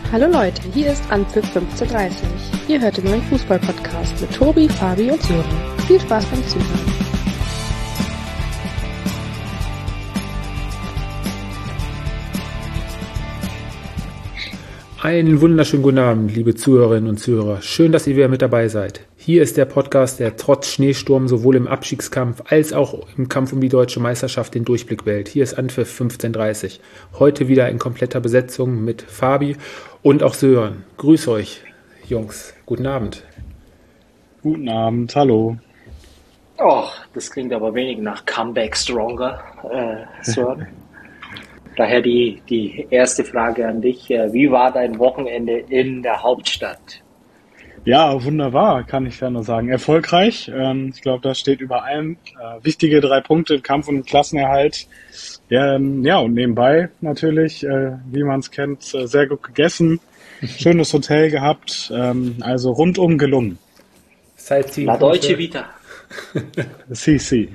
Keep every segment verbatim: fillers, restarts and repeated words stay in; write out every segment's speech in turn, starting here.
Hallo Leute, hier ist Anpfiff fünfzehn dreißig. Ihr hört den neuen Fußball-Podcast mit Tobi, Fabi und Sören. Viel Spaß beim Zuhören. Einen wunderschönen guten Abend, liebe Zuhörerinnen und Zuhörer. Schön, dass ihr wieder mit dabei seid. Hier ist der Podcast, der trotz Schneesturm sowohl im Abstiegskampf als auch im Kampf um die deutsche Meisterschaft den Durchblick wählt. Hier ist Anpfiff fünfzehn dreißig. Heute wieder in kompletter Besetzung mit Fabi und auch Sören. Grüß euch, Jungs. Guten Abend. Guten Abend, hallo. Och, das klingt aber wenig nach Comeback Stronger, äh, Sören. Daher die, die erste Frage an dich. Wie war dein Wochenende in der Hauptstadt? Ja, wunderbar, kann ich ja nur sagen. Erfolgreich. Ähm, ich glaube, das steht über allem. Äh, wichtige drei Punkte im Kampf um den Klassenerhalt. Ja, ähm, ja, und nebenbei natürlich, äh, wie man es kennt, äh, sehr gut gegessen. Schönes Hotel gehabt. Ähm, also rundum gelungen. La Dolce Vita. Si, si.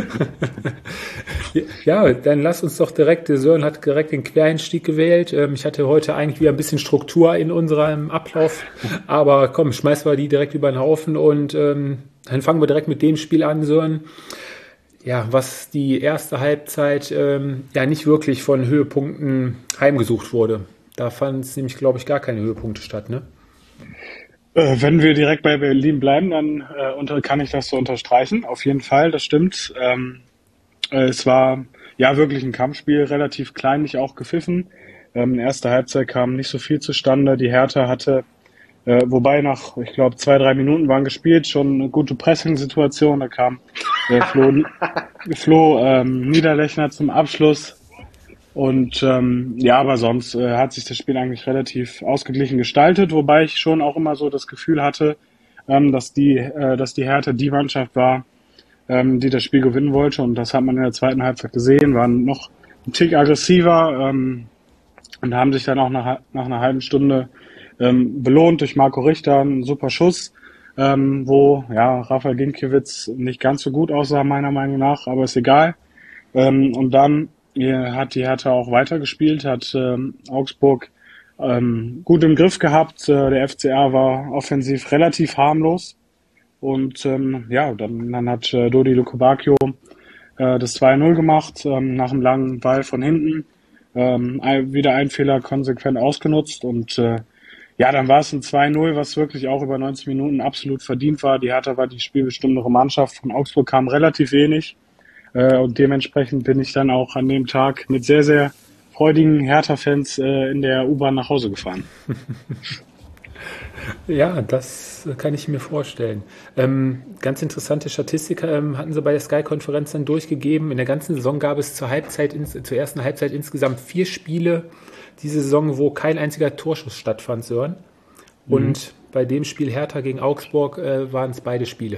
Ja, dann lass uns doch direkt, der Sören hat direkt den Quereinstieg gewählt. Ich hatte heute eigentlich wieder ein bisschen Struktur in unserem Ablauf, aber komm, schmeißen wir die direkt über den Haufen und ähm, dann fangen wir direkt mit dem Spiel an, Sören. Ja, was die erste Halbzeit ähm, ja nicht wirklich von Höhepunkten heimgesucht wurde. Da fanden es nämlich, glaube ich, gar keine Höhepunkte statt, ne? Äh, wenn wir direkt bei Berlin bleiben, dann äh, unter, kann ich das so unterstreichen. Auf jeden Fall, das stimmt. Ähm, äh, es war ja wirklich ein Kampfspiel, relativ kleinlich auch gepfiffen. Ähm, in der ersten Halbzeit kam nicht so viel zustande. Die Hertha hatte, äh, wobei nach, ich glaube, zwei, drei Minuten waren gespielt, schon eine gute Pressing-Situation. Da kam äh, Flo, Flo ähm, Niederlechner zum Abschluss. Und ähm, ja, aber sonst äh, hat sich das Spiel eigentlich relativ ausgeglichen gestaltet, wobei ich schon auch immer so das Gefühl hatte, ähm, dass die, äh, dass die Hertha die Mannschaft war, ähm, die das Spiel gewinnen wollte. Und das hat man in der zweiten Halbzeit gesehen, waren noch ein Tick aggressiver ähm, und haben sich dann auch nach, nach einer halben Stunde ähm, belohnt durch Marco Richter, ein super Schuss, ähm, wo ja Rafael Ginkiewicz nicht ganz so gut aussah, meiner Meinung nach, aber ist egal. Ähm, und dann hat die Hertha auch weitergespielt, hat ähm, Augsburg ähm, gut im Griff gehabt. Äh, der F C A war offensiv relativ harmlos. Und ähm, ja, dann, dann hat äh, Dodi Lukebakio äh, das zwei null gemacht, ähm, nach einem langen Ball von hinten. Ähm, ein, wieder ein Fehler konsequent ausgenutzt. Und äh, ja, dann war es ein zwei null, was wirklich auch über neunzig Minuten absolut verdient war. Die Hertha war die spielbestimmendere Mannschaft. Von Augsburg kam relativ wenig. Und dementsprechend bin ich dann auch an dem Tag mit sehr, sehr freudigen Hertha-Fans äh, in der U-Bahn nach Hause gefahren. Ja, das kann ich mir vorstellen. Ähm, ganz interessante Statistik ähm, hatten sie bei der Sky-Konferenz dann durchgegeben. In der ganzen Saison gab es zur Halbzeit, ins, zur ersten Halbzeit insgesamt vier Spiele diese Saison, wo kein einziger Torschuss stattfand, Sören. Und mhm. bei dem Spiel Hertha gegen Augsburg äh, waren es beide Spiele.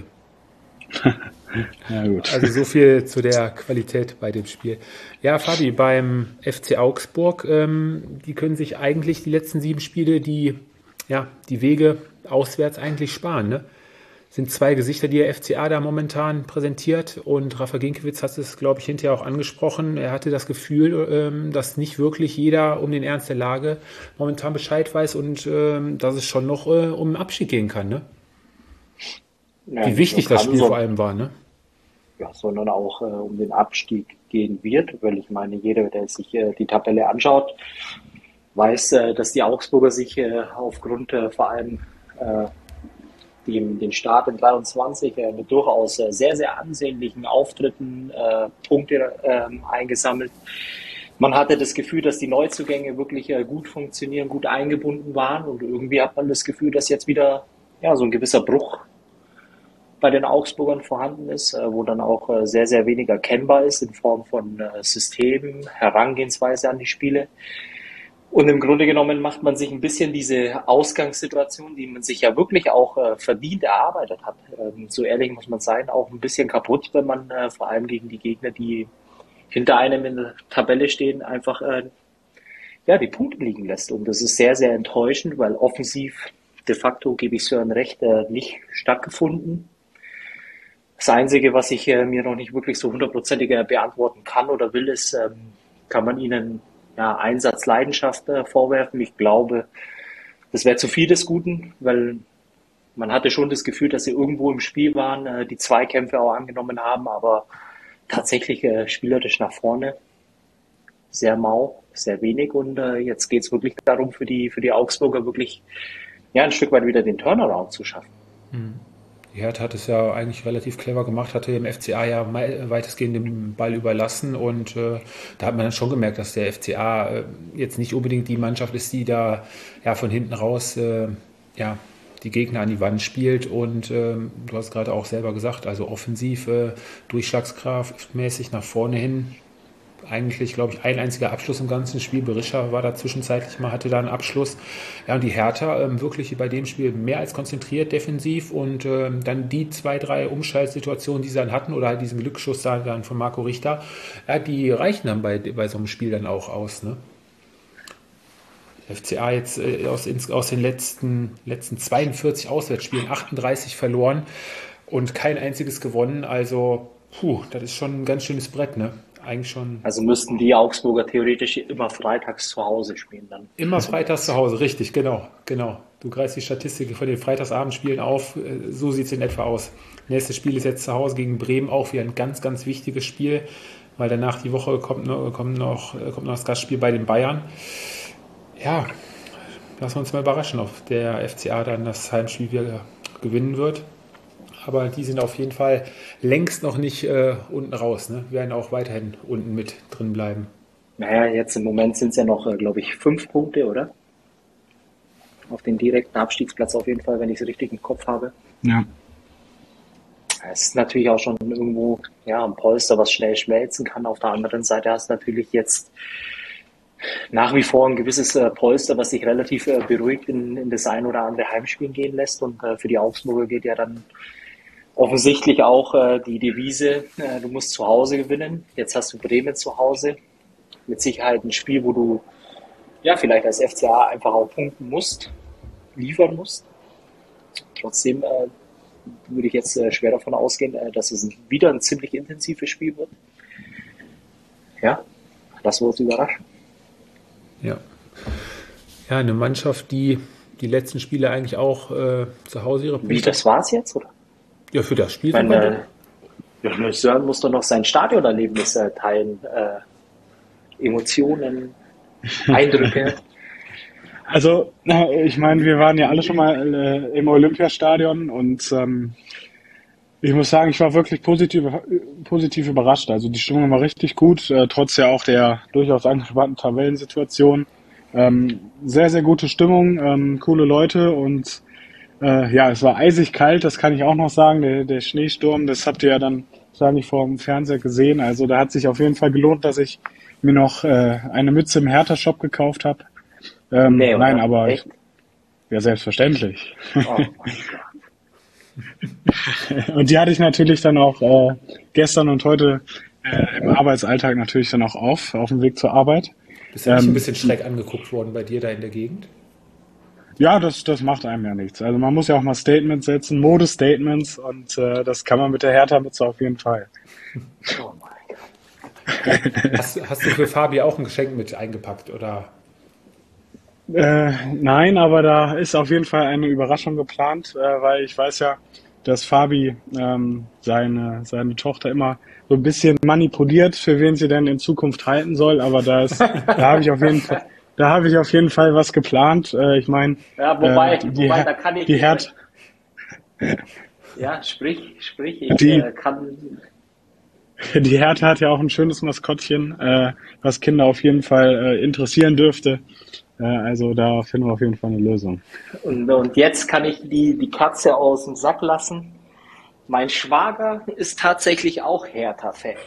Ja, gut. Also so viel zu der Qualität bei dem Spiel. Ja, Fabi, beim F C Augsburg, ähm, die können sich eigentlich die letzten sieben Spiele, die, ja, die Wege auswärts eigentlich sparen, ne? Sind zwei Gesichter, die der F C A da momentan präsentiert, und Rafa Ginkiewicz hat es, glaube ich, hinterher auch angesprochen. Er hatte das Gefühl, ähm, dass nicht wirklich jeder um den Ernst der Lage momentan Bescheid weiß und ähm, dass es schon noch äh, um den Abstieg gehen kann, ne? Ja, wie wichtig das Spiel so, vor allem war, ne? Ja, sondern auch äh, um den Abstieg gehen wird, weil ich meine, jeder, der sich äh, die Tabelle anschaut, weiß, äh, dass die Augsburger sich äh, aufgrund äh, vor allem äh, dem, den Start in dreiundzwanzig äh, mit durchaus äh, sehr, sehr ansehnlichen Auftritten äh, Punkte äh, eingesammelt. Man hatte das Gefühl, dass die Neuzugänge wirklich äh, gut funktionieren, gut eingebunden waren, und irgendwie hat man das Gefühl, dass jetzt wieder ja so ein gewisser Bruch bei den Augsburgern vorhanden ist, wo dann auch sehr, sehr wenig erkennbar ist in Form von Systemen, Herangehensweise an die Spiele. Und im Grunde genommen macht man sich ein bisschen diese Ausgangssituation, die man sich ja wirklich auch verdient erarbeitet hat, so ehrlich muss man sein, auch ein bisschen kaputt, wenn man vor allem gegen die Gegner, die hinter einem in der Tabelle stehen, einfach ja, die Punkte liegen lässt. Und das ist sehr, sehr enttäuschend, weil offensiv de facto, gebe ich Sören recht, nicht stattgefunden. Das Einzige, was ich äh, mir noch nicht wirklich so hundertprozentig beantworten kann oder will, ist, ähm, kann man ihnen ja, Einsatz, Leidenschaft äh, vorwerfen. Ich glaube, das wäre zu viel des Guten, weil man hatte schon das Gefühl, dass sie irgendwo im Spiel waren, äh, die Zweikämpfe auch angenommen haben, aber tatsächlich äh, spielerisch nach vorne sehr mau, sehr wenig und äh, jetzt geht es wirklich darum, für die, für die Augsburger wirklich ja, ein Stück weit wieder den Turnaround zu schaffen. Die Hertha hat es ja eigentlich relativ clever gemacht, hatte dem F C A ja weitestgehend den Ball überlassen und äh, da hat man dann schon gemerkt, dass der F C A äh, jetzt nicht unbedingt die Mannschaft ist, die da ja von hinten raus äh, ja, die Gegner an die Wand spielt und ähm, du hast gerade auch selber gesagt, also offensiv, äh, durchschlagskraftmäßig nach vorne hin. Eigentlich, glaube ich, ein einziger Abschluss im ganzen Spiel. Berisha war da zwischenzeitlich mal, hatte da einen Abschluss. Ja, und die Hertha ähm, wirklich bei dem Spiel mehr als konzentriert defensiv und ähm, dann die zwei, drei Umschaltsituationen, die sie dann hatten oder halt diesen Glücksschuss dann von Marco Richter, ja, die reichen dann bei, bei so einem Spiel dann auch aus, ne? F C A jetzt äh, aus, aus den letzten, letzten zweiundvierzig Auswärtsspielen achtunddreißig verloren und kein einziges gewonnen. Also, puh, das ist schon ein ganz schönes Brett, ne? Eigentlich schon. Also müssten die Augsburger theoretisch immer freitags zu Hause spielen dann. Immer freitags zu Hause, richtig, genau, genau. Du greifst die Statistik von den Freitagsabendspielen auf, so sieht es in etwa aus. Nächstes Spiel ist jetzt zu Hause gegen Bremen, auch wieder ein ganz, ganz wichtiges Spiel, weil danach die Woche kommt noch, kommt noch, kommt noch das Gastspiel bei den Bayern. Ja, lassen wir uns mal überraschen, ob der F C A dann das Heimspiel wieder gewinnen wird. Aber die sind auf jeden Fall längst noch nicht äh, unten raus. Ne? Wir werden auch weiterhin unten mit drin bleiben. Naja, jetzt im Moment sind es ja noch, äh, glaube ich, fünf Punkte, oder? Auf den direkten Abstiegsplatz auf jeden Fall, wenn ich es richtig im Kopf habe. Ja. Es ist natürlich auch schon irgendwo ja, ein Polster, was schnell schmelzen kann. Auf der anderen Seite hast du natürlich jetzt nach wie vor ein gewisses äh, Polster, was sich relativ äh, beruhigt in, in das ein oder andere Heimspiel gehen lässt. Und äh, für die Augsburger geht ja dann offensichtlich auch äh, die Devise, äh, du musst zu Hause gewinnen. Jetzt hast du Bremen zu Hause. Mit Sicherheit ein Spiel, wo du ja vielleicht als F C A einfach auch punkten musst, liefern musst. Trotzdem äh, würde ich jetzt äh, schwer davon ausgehen, äh, dass es ein, wieder ein ziemlich intensives Spiel wird. Ja, das wird uns überraschen. Ja. Ja, eine Mannschaft, die die letzten Spiele eigentlich auch äh, zu Hause ihre Punkte... Wie, das war's jetzt, oder? Ja, für das Spiel. Meine, äh, Sören muss doch noch sein Stadionerlebnis äh, teilen. Äh, Emotionen, Eindrücke. Also, ich meine, wir waren ja alle schon mal äh, im Olympiastadion und ähm, ich muss sagen, ich war wirklich positiv, positiv überrascht. Also die Stimmung war richtig gut, äh, trotz ja auch der durchaus angespannten Tabellensituation. Ähm, sehr, sehr gute Stimmung, ähm, coole Leute und äh, ja, es war eisig kalt, das kann ich auch noch sagen. Der, der Schneesturm, das habt ihr ja dann wahrscheinlich vor dem Fernseher gesehen. Also da hat sich auf jeden Fall gelohnt, dass ich mir noch äh, eine Mütze im Hertha-Shop gekauft habe. Ähm, nee, nein, aber ich, ja, selbstverständlich. Oh mein Gott. Und die hatte ich natürlich dann auch äh, gestern und heute äh, im Arbeitsalltag natürlich dann auch auf, auf dem Weg zur Arbeit. Bist du nicht ähm, ein bisschen schräg angeguckt worden bei dir da in der Gegend? Ja, das, das macht einem ja nichts. Also man muss ja auch mal Statements setzen, Modestatements und äh, das kann man mit der Hertha-Mütze auf jeden Fall. Oh mein Gott. Hast, hast du für Fabi auch ein Geschenk mit eingepackt, oder? Äh, nein, aber da ist auf jeden Fall eine Überraschung geplant, äh, weil ich weiß ja, dass Fabi ähm, seine, seine Tochter immer so ein bisschen manipuliert, für wen sie denn in Zukunft halten soll, aber da ist, da habe ich auf jeden Fall, da habe ich auf jeden Fall was geplant. Äh, ich meine, ja, wobei, äh, die, wobei, da kann ich die Hertha, ja, sprich, sprich, ich die, äh, kann. Die Hertha hat ja auch ein schönes Maskottchen, äh, was Kinder auf jeden Fall äh, interessieren dürfte. Äh, also da finden wir auf jeden Fall eine Lösung. Und, und jetzt kann ich die, die Katze aus dem Sack lassen. Mein Schwager ist tatsächlich auch Hertha-Fan.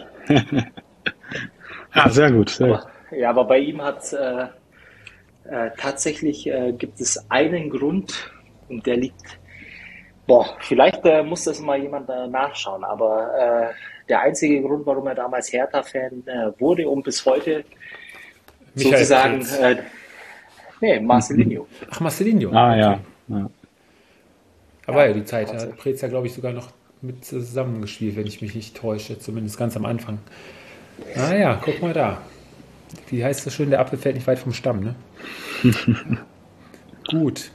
Ah, sehr gut. Sehr aber, ja, aber bei ihm hat äh, äh, tatsächlich äh, gibt es einen Grund und der liegt, boah, vielleicht äh, muss das mal jemand äh, nachschauen, aber äh, der einzige Grund, warum er damals Hertha-Fan äh, wurde und bis heute Michael sozusagen, äh, nee, Marcelinho. Ach, Marcelinho. Ah, okay. ja. ja. Aber ja, die Zeit hat Preetz ja, glaube ich, sogar noch mit zusammengespielt, wenn ich mich nicht täusche, zumindest ganz am Anfang. Ah ja, guck mal da. Wie heißt das schön, der Apfel fällt nicht weit vom Stamm, ne? Gut.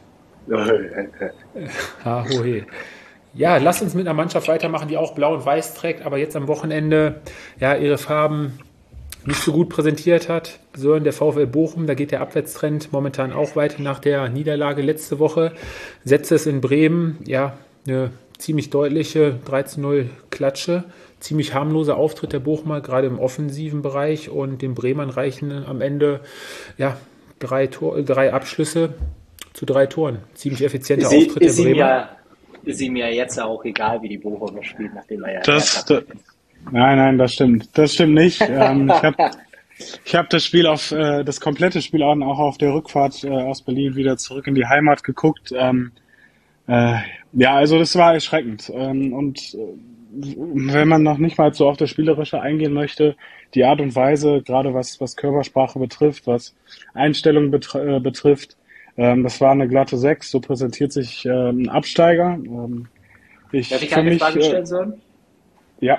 Ha, hohe. Ja, lasst uns mit einer Mannschaft weitermachen, die auch blau und weiß trägt, aber jetzt am Wochenende ja ihre Farben nicht so gut präsentiert hat. Sören, der VfL Bochum, da geht der Abwärtstrend momentan auch weiter nach der Niederlage letzte Woche. Setzt es in Bremen, ja, eine ziemlich deutliche drei zu null Klatsche. Ziemlich harmloser Auftritt der Bochumer, gerade im offensiven Bereich, und den Bremern reichen am Ende ja, drei, Tor, drei Abschlüsse zu drei Toren. Ziemlich effizienter Sie, Auftritt der ist ihm Bremer. ja, ist ihm ja jetzt auch egal, wie die Bochumer spielen, nachdem er ja... Das, das, nein, nein, das stimmt. Das stimmt nicht. ähm, ich habe ich hab das Spiel auf, äh, das komplette Spiel auch auf der Rückfahrt äh, aus Berlin wieder zurück in die Heimat geguckt. Ähm, äh, ja, also das war erschreckend. Ähm, und äh, wenn man noch nicht mal so auf das Spielerische eingehen möchte, die Art und Weise, gerade was, was Körpersprache betrifft, was Einstellung betr- äh, betrifft, ähm, das war eine glatte Sechs. So präsentiert sich äh, ein Absteiger. Ähm, ich Darf ich für eine mich, Frage äh, stellen sollen? Ja.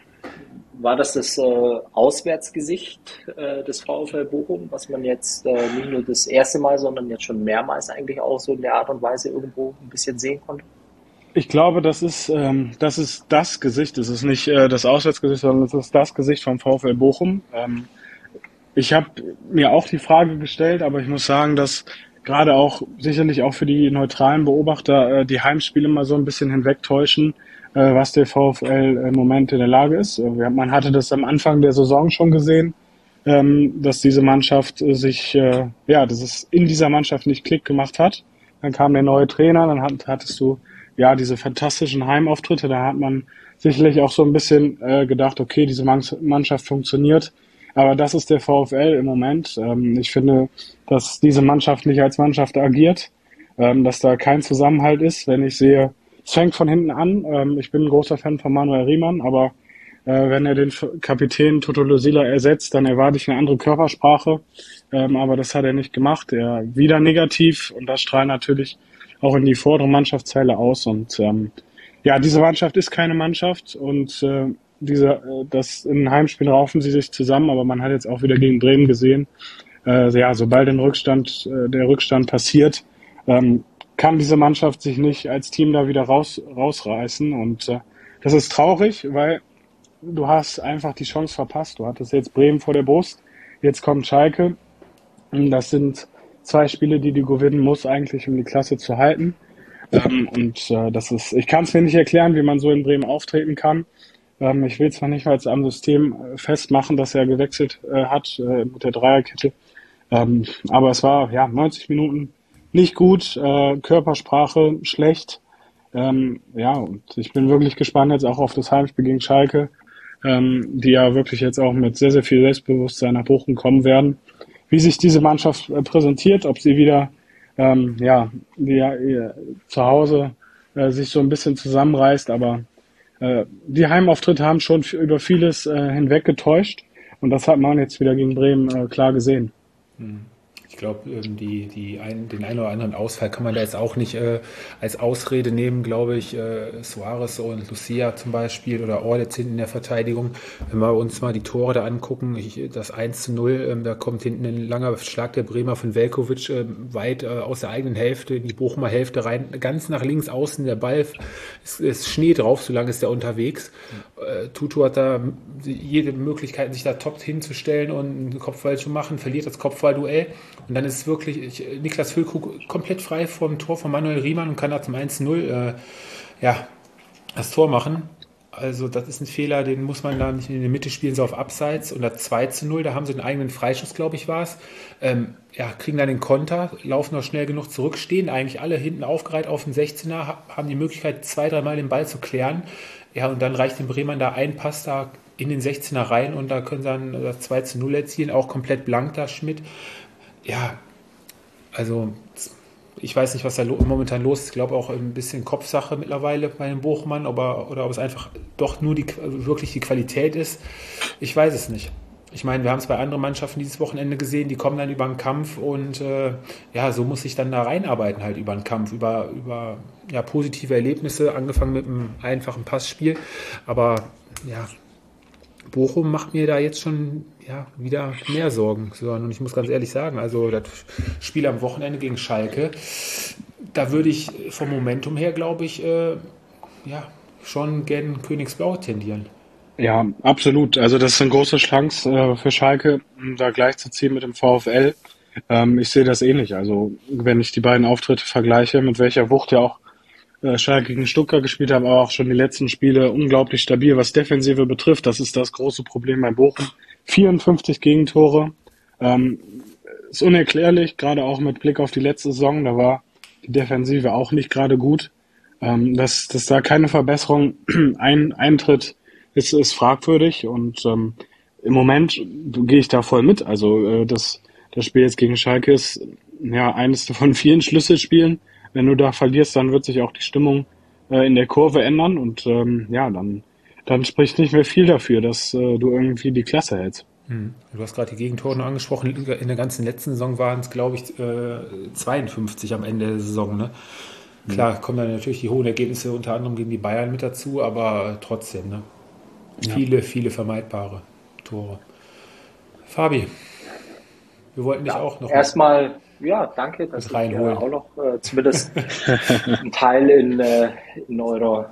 War das das äh, Auswärtsgesicht äh, des VfL Bochum, was man jetzt äh, nicht nur das erste Mal, sondern jetzt schon mehrmals eigentlich auch so in der Art und Weise irgendwo ein bisschen sehen konnte? Ich glaube, das ist, ähm, das ist das Gesicht. Es ist nicht äh, das Auswärtsgesicht, sondern es ist das Gesicht vom VfL Bochum. Ähm, ich habe mir auch die Frage gestellt, aber ich muss sagen, dass gerade auch sicherlich auch für die neutralen Beobachter äh, die Heimspiele mal so ein bisschen hinwegtäuschen, äh, was der VfL im Moment in der Lage ist. Äh, man hatte das am Anfang der Saison schon gesehen, ähm, dass diese Mannschaft äh, sich, äh, ja, dass es in dieser Mannschaft nicht Klick gemacht hat. Dann kam der neue Trainer, dann hat, hattest du ja diese fantastischen Heimauftritte. Da hat man sicherlich auch so ein bisschen äh, gedacht, okay, diese Mannschaft funktioniert. Aber das ist der VfL im Moment. Ähm, ich finde, dass diese Mannschaft nicht als Mannschaft agiert, ähm, dass da kein Zusammenhalt ist. Wenn ich sehe, es fängt von hinten an. Ähm, ich bin ein großer Fan von Manuel Riemann, aber äh, wenn er den Kapitän Toto Lösila ersetzt, dann erwarte ich eine andere Körpersprache. Ähm, aber das hat er nicht gemacht. Er wieder negativ, und das strahlt natürlich auch in die vordere Mannschaftsteile aus. Und ähm, ja, diese Mannschaft ist keine Mannschaft, und äh, diese, äh, das in Heimspielen raufen sie sich zusammen, aber man hat jetzt auch wieder gegen Bremen gesehen, äh, ja, sobald ein Rückstand, äh, der Rückstand passiert, ähm, kann diese Mannschaft sich nicht als Team da wieder raus, rausreißen. Und äh, das ist traurig, weil du hast einfach die Chance verpasst. Du hattest jetzt Bremen vor der Brust, jetzt kommt Schalke. Das sind zwei Spiele, die du gewinnen musst, eigentlich, um die Klasse zu halten. Ähm, und äh, das ist, ich kann es mir nicht erklären, wie man so in Bremen auftreten kann. Ähm, ich will zwar nicht mal am System festmachen, dass er gewechselt äh, hat äh, mit der Dreierkette, ähm, aber es war ja neunzig Minuten nicht gut, äh, Körpersprache schlecht. Ähm, ja, und ich bin wirklich gespannt jetzt auch auf das Heimspiel gegen Schalke, ähm, die ja wirklich jetzt auch mit sehr, sehr viel Selbstbewusstsein nach Bochum kommen werden. Wie sich diese Mannschaft äh, präsentiert, ob sie wieder ähm, ja, die, äh, zu Hause äh, sich so ein bisschen zusammenreißt, aber äh, die Heimauftritte haben schon f- über vieles äh, hinweg getäuscht, und das hat man jetzt wieder gegen Bremen äh, klar gesehen. Ich glaube, die, die ein, den einen oder anderen Ausfall kann man da jetzt auch nicht äh, als Ausrede nehmen, glaube ich. Äh, Suarez und Lucia zum Beispiel oder Orlitz hinten in der Verteidigung. Wenn wir uns mal die Tore da angucken, ich, das eins zu null, ähm, da kommt hinten ein langer Schlag der Bremer von Veljković äh, weit äh, aus der eigenen Hälfte in die Bochumer Hälfte rein, ganz nach links außen, der Ball, es ist Schnee drauf, so lange ist der unterwegs. Äh, Tutu hat da jede Möglichkeit, sich da top hinzustellen und einen Kopfball zu machen, verliert das Kopfballduell. Und dann ist es wirklich ich, Niklas Füllkrug komplett frei vom Tor von Manuel Riemann und kann da zum eins zu null äh, ja, das Tor machen. Also das ist ein Fehler, den muss man da nicht in der Mitte spielen, so auf Abseits. Und das zwei zu null, da haben sie einen eigenen Freischuss, glaube ich, war es. Ähm, ja, kriegen dann den Konter, laufen noch schnell genug zurück, stehen eigentlich alle hinten aufgereiht auf dem sechzehner, haben die Möglichkeit, zwei, dreimal den Ball zu klären. Ja, und dann reicht den Bremern da ein Pass da in den sechzehner rein, und da können sie dann das zwei zu null erzielen, auch komplett blank da, Schmidt. Ja, also ich weiß nicht, was da lo- momentan los ist. Ich glaube auch ein bisschen Kopfsache mittlerweile bei den Bochumern, aber, oder ob es einfach doch nur die, wirklich die Qualität ist. Ich weiß es nicht. Ich meine, wir haben es bei anderen Mannschaften dieses Wochenende gesehen, die kommen dann über einen Kampf, und äh, ja, so muss ich dann da reinarbeiten halt über einen Kampf, über, über ja, positive Erlebnisse, angefangen mit einem einfachen Passspiel. Aber ja, Bochum macht mir da jetzt schon ja, wieder mehr Sorgen. Und ich muss ganz ehrlich sagen, also das Spiel am Wochenende gegen Schalke, da würde ich vom Momentum her, glaube ich, äh, ja, schon gen Königsblau tendieren. Ja, absolut. Also das ist eine große Chance äh, für Schalke, um da gleichzuziehen mit dem VfL. Ähm, ich sehe das ähnlich. Also wenn ich die beiden Auftritte vergleiche, mit welcher Wucht ja auch äh, Schalke gegen Stuttgart gespielt haben, aber auch schon die letzten Spiele unglaublich stabil, was Defensive betrifft. Das ist das große Problem bei Bochum. vierundfünfzig Gegentore. Ähm, ist unerklärlich, gerade auch mit Blick auf die letzte Saison. Da war die Defensive auch nicht gerade gut. Ähm, dass, dass da keine Verbesserung ein, eintritt, ist, ist fragwürdig. Und ähm, im Moment gehe ich da voll mit. Also äh, das, das Spiel jetzt gegen Schalke ist ja eines von vielen Schlüsselspielen. Wenn du da verlierst, dann wird sich auch die Stimmung äh, in der Kurve ändern. Und ähm, ja, dann, dann spricht nicht mehr viel dafür, dass äh, du irgendwie die Klasse hältst. Hm. Du hast gerade die Gegentore noch angesprochen. In der ganzen letzten Saison waren es, glaube ich, äh, zweiundfünfzig am Ende der Saison. Ne? Klar, kommen dann natürlich die hohen Ergebnisse unter anderem gegen die Bayern mit dazu, aber trotzdem, ne? Ja. Viele, viele vermeidbare Tore. Fabi, wir wollten dich ja, auch noch erstmal, ja, danke, dass ich äh, auch noch äh, zumindest einen Teil in, äh, in eurer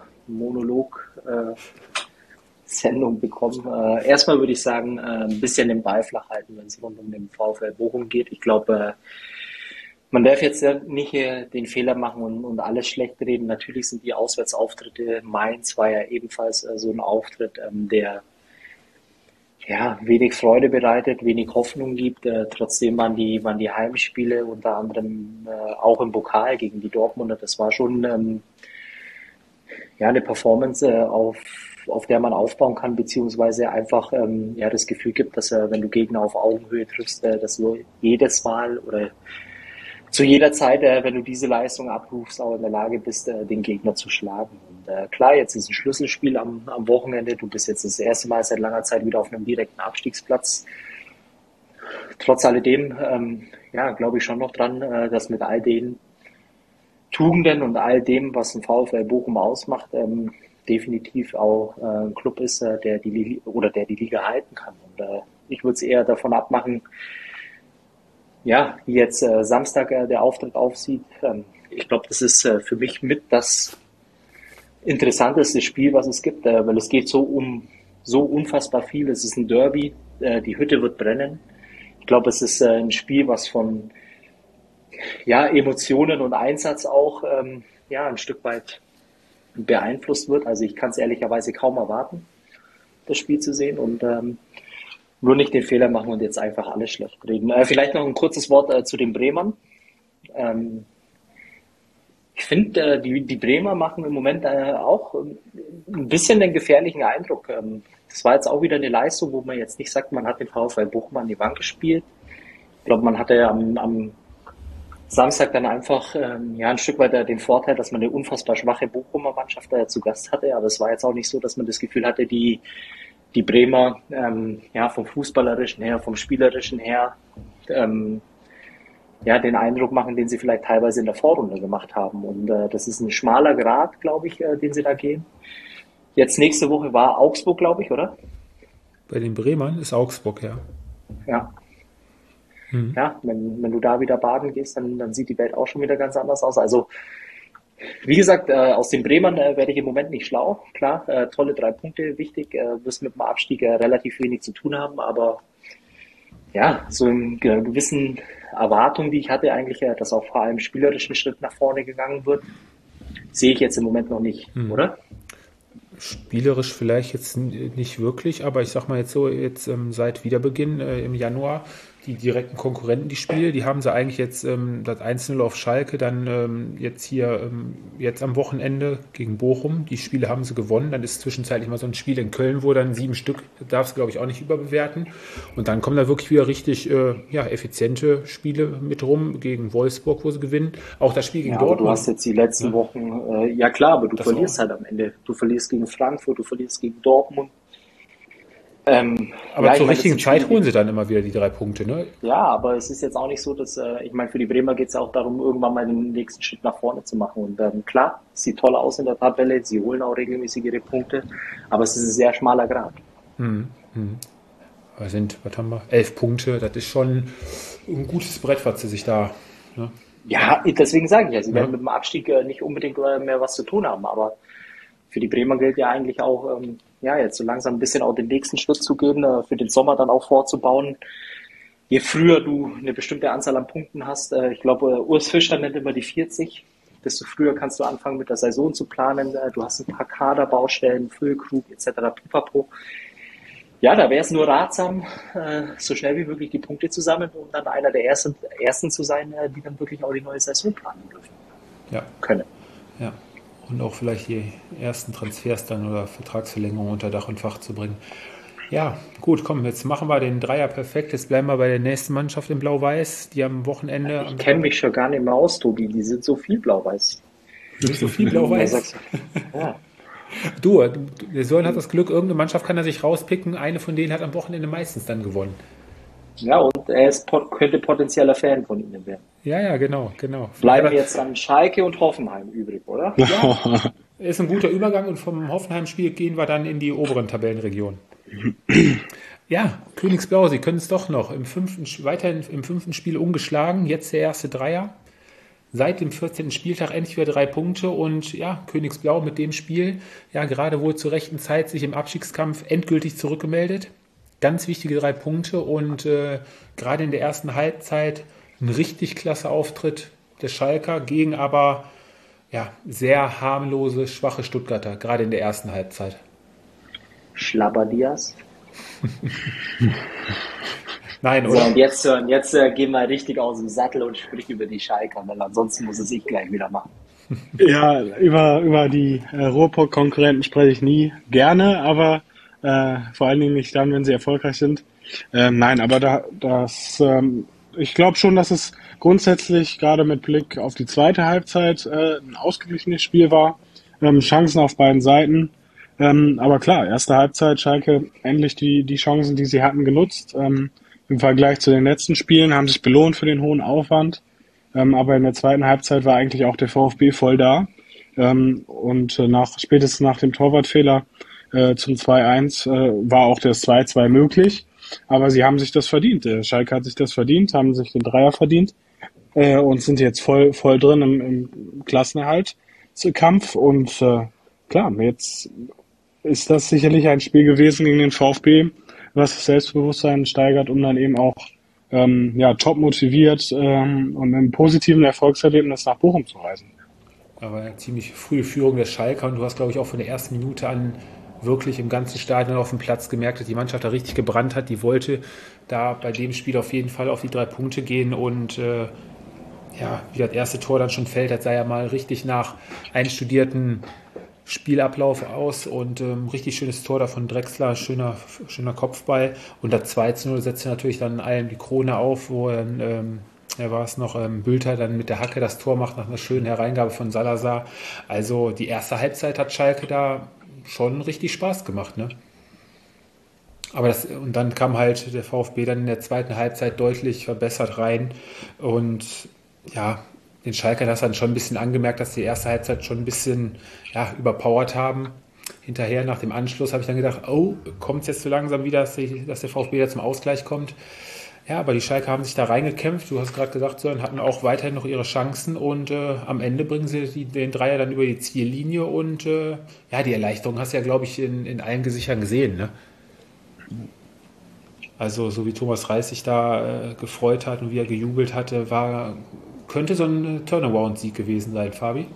Monolog-Sendung äh, bekommen. Äh, erstmal würde ich sagen, äh, ein bisschen den Ball flach halten, wenn es rund um den VfL Bochum geht. Ich glaube, äh, man darf jetzt nicht äh, den Fehler machen und, und alles schlecht reden. Natürlich sind die Auswärtsauftritte, Mainz war ja ebenfalls äh, so ein Auftritt, ähm, der ja wenig Freude bereitet, wenig Hoffnung gibt. Äh, trotzdem waren die, waren die Heimspiele unter anderem äh, auch im Pokal gegen die Dortmunder. Das war schon ähm, ja eine Performance, äh, auf, auf der man aufbauen kann, beziehungsweise einfach ähm, ja das Gefühl gibt, dass äh, wenn du Gegner auf Augenhöhe triffst, äh, dass du jedes Mal oder zu jeder Zeit, äh, wenn du diese Leistung abrufst, auch in der Lage bist, äh, den Gegner zu schlagen. Und äh, klar, jetzt ist ein Schlüsselspiel am, am Wochenende. Du bist jetzt das erste Mal seit langer Zeit wieder auf einem direkten Abstiegsplatz. Trotz alledem, ähm, ja, glaube ich schon noch dran, äh, dass mit all den Tugenden und all dem, was ein VfL Bochum ausmacht, ähm, definitiv auch äh, ein Club ist, äh, der die oder der die Liga halten kann. Und äh, ich würde es eher davon abmachen, ja, wie jetzt äh, Samstag äh, der Auftritt aufsieht. Ähm, ich glaube, das ist äh, für mich mit das interessanteste Spiel, was es gibt, äh, weil es geht so um so unfassbar viel. Es ist ein Derby, äh, die Hütte wird brennen. Ich glaube, es ist äh, ein Spiel, was von ja, Emotionen und Einsatz auch ähm, ja, ein Stück weit beeinflusst wird. Also ich kann es ehrlicherweise kaum erwarten, das Spiel zu sehen und ähm, nur nicht den Fehler machen und jetzt einfach alles schlecht reden. Äh, vielleicht noch ein kurzes Wort äh, zu den Bremern. Ähm, ich finde, äh, die, die Bremer machen im Moment äh, auch ein bisschen den gefährlichen Eindruck. Ähm, das war jetzt auch wieder eine Leistung, wo man jetzt nicht sagt, man hat den VfL Bochum an die Wand gespielt. Ich glaube, man hatte ja am, am Samstag dann einfach ähm, ja, ein Stück weit den Vorteil, dass man eine unfassbar schwache Bochumer Mannschaft äh, zu Gast hatte. Aber es war jetzt auch nicht so, dass man das Gefühl hatte, die die Bremer ähm, ja, vom Fußballerischen her, vom Spielerischen her ähm, ja, den Eindruck machen, den sie vielleicht teilweise in der Vorrunde gemacht haben. Und äh, das ist ein schmaler Grat, glaube ich, äh, den sie da gehen. Jetzt nächste Woche war Augsburg, glaube ich, oder? Bei den Bremern ist Augsburg, ja. Ja. Mhm. Ja, wenn, wenn du da wieder baden gehst, dann, dann sieht die Welt auch schon wieder ganz anders aus. Also wie gesagt, äh, aus den Bremern äh, werde ich im Moment nicht schlau. Klar, äh, tolle drei Punkte, wichtig, äh, wirst mit dem Abstieg äh, relativ wenig zu tun haben, aber ja, so in einer gewissen Erwartung, die ich hatte eigentlich, äh, dass auch vor allem spielerisch ein Schritt nach vorne gegangen wird, sehe ich jetzt im Moment noch nicht, hm. oder? Spielerisch vielleicht jetzt nicht wirklich, aber ich sag mal jetzt so, jetzt ähm, seit Wiederbeginn äh, im Januar, die direkten Konkurrenten, die Spiele, die haben sie eigentlich jetzt ähm, das eins null auf Schalke, dann ähm, jetzt hier ähm, jetzt am Wochenende gegen Bochum, die Spiele haben sie gewonnen, dann ist zwischenzeitlich mal so ein Spiel in Köln, wo dann sieben Stück, darfst du glaube ich auch nicht überbewerten und dann kommen da wirklich wieder richtig äh, ja, effiziente Spiele mit rum, gegen Wolfsburg, wo sie gewinnen, auch das Spiel gegen ja, Dortmund. Aber du hast jetzt die letzten ja. Wochen, äh, ja klar, aber du das verlierst halt am Ende, du verlierst gegen Frankfurt, du verlierst gegen Dortmund. Ähm, aber ja, zur ich mein, richtigen Zeit holen sie dann immer wieder die drei Punkte, ne? Ja, aber es ist jetzt auch nicht so, dass, äh, ich meine, für die Bremer geht es ja auch darum, irgendwann mal den nächsten Schritt nach vorne zu machen. Und ähm, klar, es sieht toll aus in der Tabelle, sie holen auch regelmäßig ihre Punkte, aber es ist ein sehr schmaler Grat. Hm, hm. Aber sind, was haben wir? Elf Punkte, das ist schon ein gutes Brett, was sie sich da. Ne? Ja, deswegen sage ich ja, sie Ja. werden mit dem Abstieg äh, nicht unbedingt äh, mehr was zu tun haben, aber für die Bremer gilt ja eigentlich auch, ähm, ja, jetzt so langsam ein bisschen auch den nächsten Schritt zu gehen, äh, für den Sommer dann auch vorzubauen. Je früher du eine bestimmte Anzahl an Punkten hast, äh, ich glaube, äh, Urs Fischer nennt immer die vierzig, desto früher kannst du anfangen mit der Saison zu planen. Äh, du hast ein paar Kaderbaustellen, Füllkrug et cetera pipapo. Ja, da wäre es nur ratsam, äh, so schnell wie möglich die Punkte zu sammeln, um dann einer der Ersten, Ersten zu sein, äh, die dann wirklich auch die neue Saison planen dürfen Ja. können. Ja. Und auch vielleicht die ersten Transfers dann oder Vertragsverlängerungen unter Dach und Fach zu bringen. Ja, gut, komm, jetzt machen wir den Dreier perfekt. Jetzt bleiben wir bei der nächsten Mannschaft in Blau-Weiß, die am Wochenende. Ich kenne mich schon gar nicht mehr aus, Tobi. Die sind so viel blau-weiß. Nicht so viel Was Blau-Weiß. sagst du? Ja. Du, der Sören hat das Glück, irgendeine Mannschaft kann er sich rauspicken. Eine von denen hat am Wochenende meistens dann gewonnen. Ja, und er ist, könnte potenzieller Fan von ihnen werden. Ja, ja, genau, genau. Bleiben jetzt dann Schalke und Hoffenheim übrig, oder? Ja, ist ein guter Übergang und vom Hoffenheim-Spiel gehen wir dann in die oberen Tabellenregionen. Ja, Königsblau, sie können es doch noch. Im fünften, weiterhin im fünften Spiel ungeschlagen, jetzt der erste Dreier. Seit dem vierzehnten Spieltag endlich wieder drei Punkte und ja, Königsblau mit dem Spiel, ja, gerade wohl zur rechten Zeit sich im Abstiegskampf endgültig zurückgemeldet. Ganz wichtige drei Punkte und äh, gerade in der ersten Halbzeit ein richtig klasse Auftritt der Schalker gegen aber ja, sehr harmlose, schwache Stuttgarter, gerade in der ersten Halbzeit. Schlabberdias. Nein, So, oder? und jetzt, und jetzt äh, gehen wir richtig aus dem Sattel und sprechen über die Schalker, weil ansonsten muss es ich gleich wieder machen. Ja, über, über die äh, Ruhrpott-Konkurrenten spreche ich nie gerne, aber äh, vor allen Dingen nicht dann, wenn sie erfolgreich sind. Ähm, nein, aber da, das, ähm, ich glaube schon, dass es grundsätzlich gerade mit Blick auf die zweite Halbzeit äh, ein ausgeglichenes Spiel war. Ähm, Chancen auf beiden Seiten. Ähm, aber klar, erste Halbzeit, Schalke endlich die, die Chancen, die sie hatten, genutzt. Ähm, Im Vergleich zu den letzten Spielen haben sich belohnt für den hohen Aufwand. Ähm, aber in der zweiten Halbzeit war eigentlich auch der VfB voll da. Ähm, und äh, nach, spätestens nach dem Torwartfehler äh, zum zwei eins äh, war auch das zwei zwei möglich. Aber sie haben sich das verdient. Der Schalke hat sich das verdient, haben sich den Dreier verdient äh, und sind jetzt voll, voll drin im, im Klassenerhaltskampf. Und äh, klar, jetzt ist das sicherlich ein Spiel gewesen gegen den VfB, was das Selbstbewusstsein steigert, um dann eben auch ähm, ja, top motiviert ähm, und mit einem positiven Erfolgserlebnis nach Bochum zu reisen. Aber eine ziemlich frühe Führung der Schalker und du hast, glaube ich, auch von der ersten Minute an wirklich im ganzen Stadion auf dem Platz gemerkt, dass die Mannschaft da richtig gebrannt hat. Die wollte da bei dem Spiel auf jeden Fall auf die drei Punkte gehen und äh, ja, wie das erste Tor dann schon fällt, das sah ja mal richtig nach einstudierten Spielablauf aus und ähm, richtig schönes Tor da von Drexler, schöner, schöner Kopfball und das zwei zu null setzte natürlich dann allen die Krone auf, wo dann, ähm, ja, war es noch, ähm, Bülter dann mit der Hacke das Tor macht nach einer schönen Hereingabe von Salazar. Also die erste Halbzeit hat Schalke da schon richtig Spaß gemacht, ne? Aber das, und dann kam halt der VfB dann in der zweiten Halbzeit deutlich verbessert rein und ja, den Schalkern hast du dann schon ein bisschen angemerkt, dass die erste Halbzeit schon ein bisschen ja, überpowert haben. Hinterher nach dem Anschluss habe ich dann gedacht, oh, kommt es jetzt so langsam wieder, dass, die, dass der VfB da zum Ausgleich kommt. Ja, aber die Schalker haben sich da reingekämpft. Du hast gerade gesagt, so, hatten auch weiterhin noch ihre Chancen und äh, am Ende bringen sie die, den Dreier dann über die Ziellinie und äh, ja, die Erleichterung hast du ja, glaube ich, in, in allen Gesichtern gesehen, ne? Also so wie Thomas Reis sich da äh, gefreut hat und wie er gejubelt hatte, war könnte so ein Turnaround-Sieg gewesen sein, Fabi?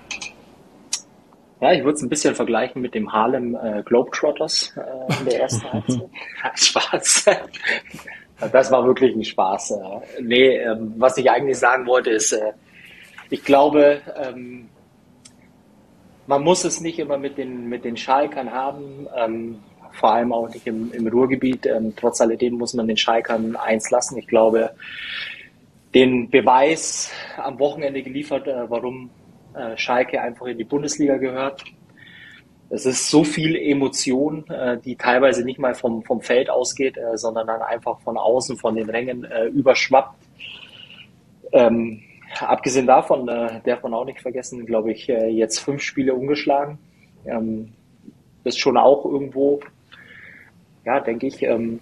Ja, ich würde es ein bisschen vergleichen mit dem Harlem äh, Globetrotters äh, in der ersten Halbzeit. Spaß. Das war wirklich ein Spaß. Äh. Nee, ähm, was ich eigentlich sagen wollte ist, äh, ich glaube, ähm, man muss es nicht immer mit den, mit den Schalkern haben, ähm, vor allem auch nicht im, im Ruhrgebiet. Ähm, trotz alledem muss man den Schalkern eins lassen. Ich glaube, den Beweis am Wochenende geliefert, äh, warum äh, Schalke einfach in die Bundesliga gehört. Es ist so viel Emotion, äh, die teilweise nicht mal vom, vom Feld ausgeht, äh, sondern dann einfach von außen, von den Rängen äh, überschwappt. Ähm, abgesehen davon äh, darf man auch nicht vergessen, glaube ich, äh, jetzt fünf Spiele ungeschlagen. Ähm, das ist schon auch irgendwo ja, denke ich, ähm,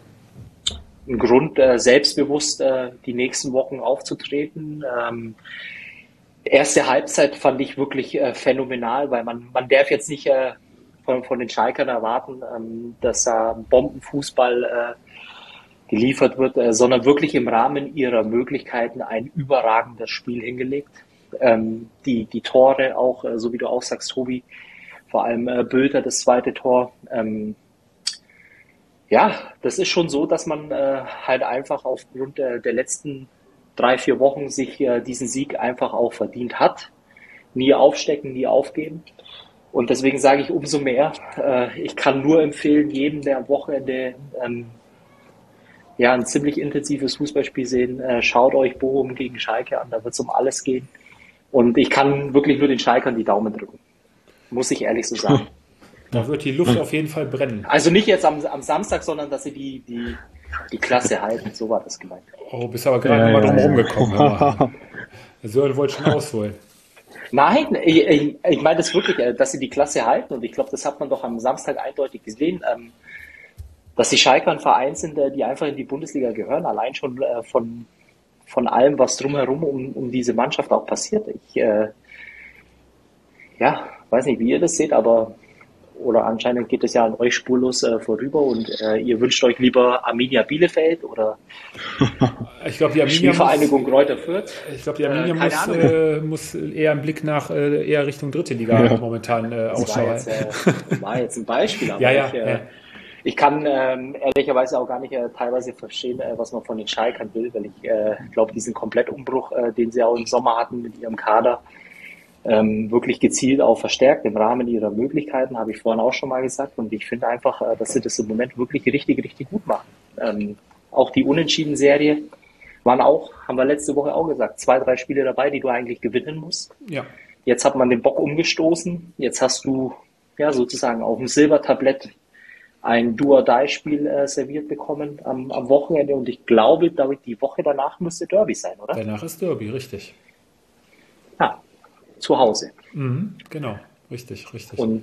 ein Grund, äh, selbstbewusst äh, die nächsten Wochen aufzutreten. Ähm, erste Halbzeit fand ich wirklich äh, phänomenal, weil man, man darf jetzt nicht äh, von, von den Schalkern erwarten, ähm, dass da Bombenfußball äh, geliefert wird, äh, sondern wirklich im Rahmen ihrer Möglichkeiten ein überragendes Spiel hingelegt. Ähm, die, die Tore auch, äh, so wie du auch sagst, Tobi, vor allem äh, Bülter, das zweite Tor. Ähm, ja, das ist schon so, dass man äh, halt einfach aufgrund der, der letzten drei, vier Wochen sich äh, diesen Sieg einfach auch verdient hat. Nie aufstecken, nie aufgeben. Und deswegen sage ich umso mehr, äh, ich kann nur empfehlen, jedem, der am Wochenende ähm, ja, ein ziemlich intensives Fußballspiel sehen, äh, schaut euch Bochum gegen Schalke an, da wird es um alles gehen. Und ich kann wirklich nur den Schalkern die Daumen drücken. Muss ich ehrlich so sagen. Da wird die Luft auf jeden Fall brennen. Also nicht jetzt am, am Samstag, sondern dass sie die, die, die Klasse halten. So war das gemeint. Oh, bist aber gerade ja, mal drum ja, rumgekommen. Ja. Sören wollte schon ausholen. Nein, ich, ich, ich meine das wirklich, dass sie die Klasse halten. Und ich glaube, das hat man doch am Samstag eindeutig gesehen, ähm, dass die Schalker ein Verein sind, die einfach in die Bundesliga gehören. Allein schon äh, von, von allem, was drumherum um, um diese Mannschaft auch passiert. Ich äh, ja, weiß nicht, wie ihr das seht, aber oder anscheinend geht es ja an euch spurlos äh, vorüber und äh, ihr wünscht euch lieber Arminia Bielefeld oder ich glaube, die Arminia Spielvereinigung muss, Greuther Fürth. Ich glaube, die Arminia äh, muss, äh, muss eher einen Blick nach äh, eher Richtung dritte Liga ja. momentan äh, ausschauen. Das war jetzt, äh, war jetzt ein Beispiel, aber ja, ja, ich, äh, ja. ich kann ähm, ehrlicherweise auch gar nicht äh, teilweise verstehen, äh, was man von den Schalkern will, weil ich äh, glaube, diesen Komplettumbruch, äh, den sie auch im Sommer hatten mit ihrem Kader, Ähm, wirklich gezielt auch verstärkt im Rahmen ihrer Möglichkeiten, habe ich vorhin auch schon mal gesagt. Und ich finde einfach, äh, dass sie das im Moment wirklich richtig, richtig gut machen. Ähm, auch die Unentschieden-Serie waren auch, haben wir letzte Woche auch gesagt, zwei, drei Spiele dabei, die du eigentlich gewinnen musst. Ja. Jetzt hat man den Bock umgestoßen. Jetzt hast du ja sozusagen auf dem Silbertablett ein Do-or-Die-Spiel äh, serviert bekommen am, am Wochenende. Und ich glaube, die Woche danach müsste Derby sein, oder? Danach ist Derby, richtig. Ja. Zu Hause. Mhm, genau, richtig, richtig. Und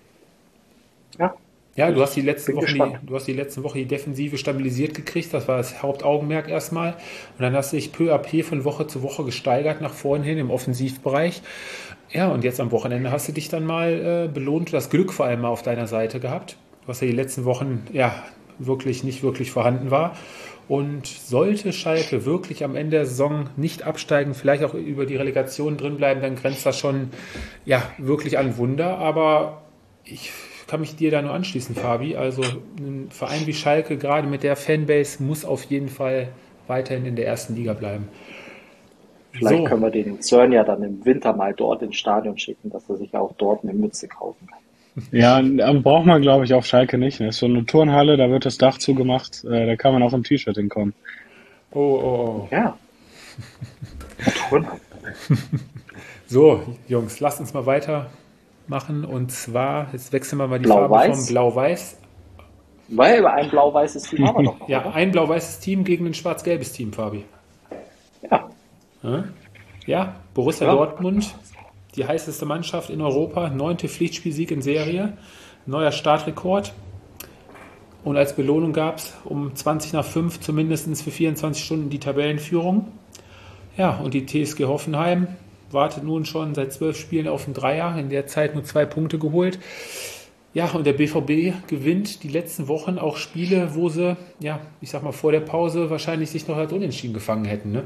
ja. Ja, du hast die letzte Woche die, du hast die letzten Woche die Defensive stabilisiert gekriegt, das war das Hauptaugenmerk erstmal. Und dann hast du dich peu à peu von Woche zu Woche gesteigert nach vorn hin im Offensivbereich. Ja, und jetzt am Wochenende hast du dich dann mal äh, belohnt, das Glück vor allem mal auf deiner Seite gehabt, was ja die letzten Wochen ja wirklich nicht wirklich vorhanden war. Und sollte Schalke wirklich am Ende der Saison nicht absteigen, vielleicht auch über die Relegation drin bleiben, dann grenzt das schon ja wirklich an Wunder. Aber ich kann mich dir da nur anschließen, Fabi. Also ein Verein wie Schalke, gerade mit der Fanbase, muss auf jeden Fall weiterhin in der ersten Liga bleiben. Vielleicht so. können wir den Sören ja dann im Winter mal dort ins Stadion schicken, dass er sich auch dort eine Mütze kaufen kann. Ja, braucht man, glaube ich, auf Schalke nicht. Das ist so eine Turnhalle, da wird das Dach zugemacht, äh, da kann man auch im T-Shirt hinkommen. Oh, oh, oh. Ja. Turnhalle. So, Jungs, lasst uns mal weitermachen. Und zwar, jetzt wechseln wir mal die Blau-Weiß. Farbe vom Blau-Weiß. Weil ein blau-weißes Team haben wir doch noch, Ja, oder? ein blau-weißes Team gegen ein schwarz-gelbes Team, Fabi. Ja. Ja, Borussia Ja. Dortmund. Die heißeste Mannschaft in Europa, neunte Pflichtspielsieg in Serie, neuer Startrekord. Und als Belohnung gab es um zwanzig nach fünf zumindest für vierundzwanzig Stunden die Tabellenführung. Ja, und die T S G Hoffenheim wartet nun schon seit zwölf Spielen auf einen Dreier, in der Zeit nur zwei Punkte geholt. Ja, und der B V B gewinnt die letzten Wochen auch Spiele, wo sie, ja, ich sag mal, vor der Pause wahrscheinlich sich noch als Unentschieden gefangen hätten, ne?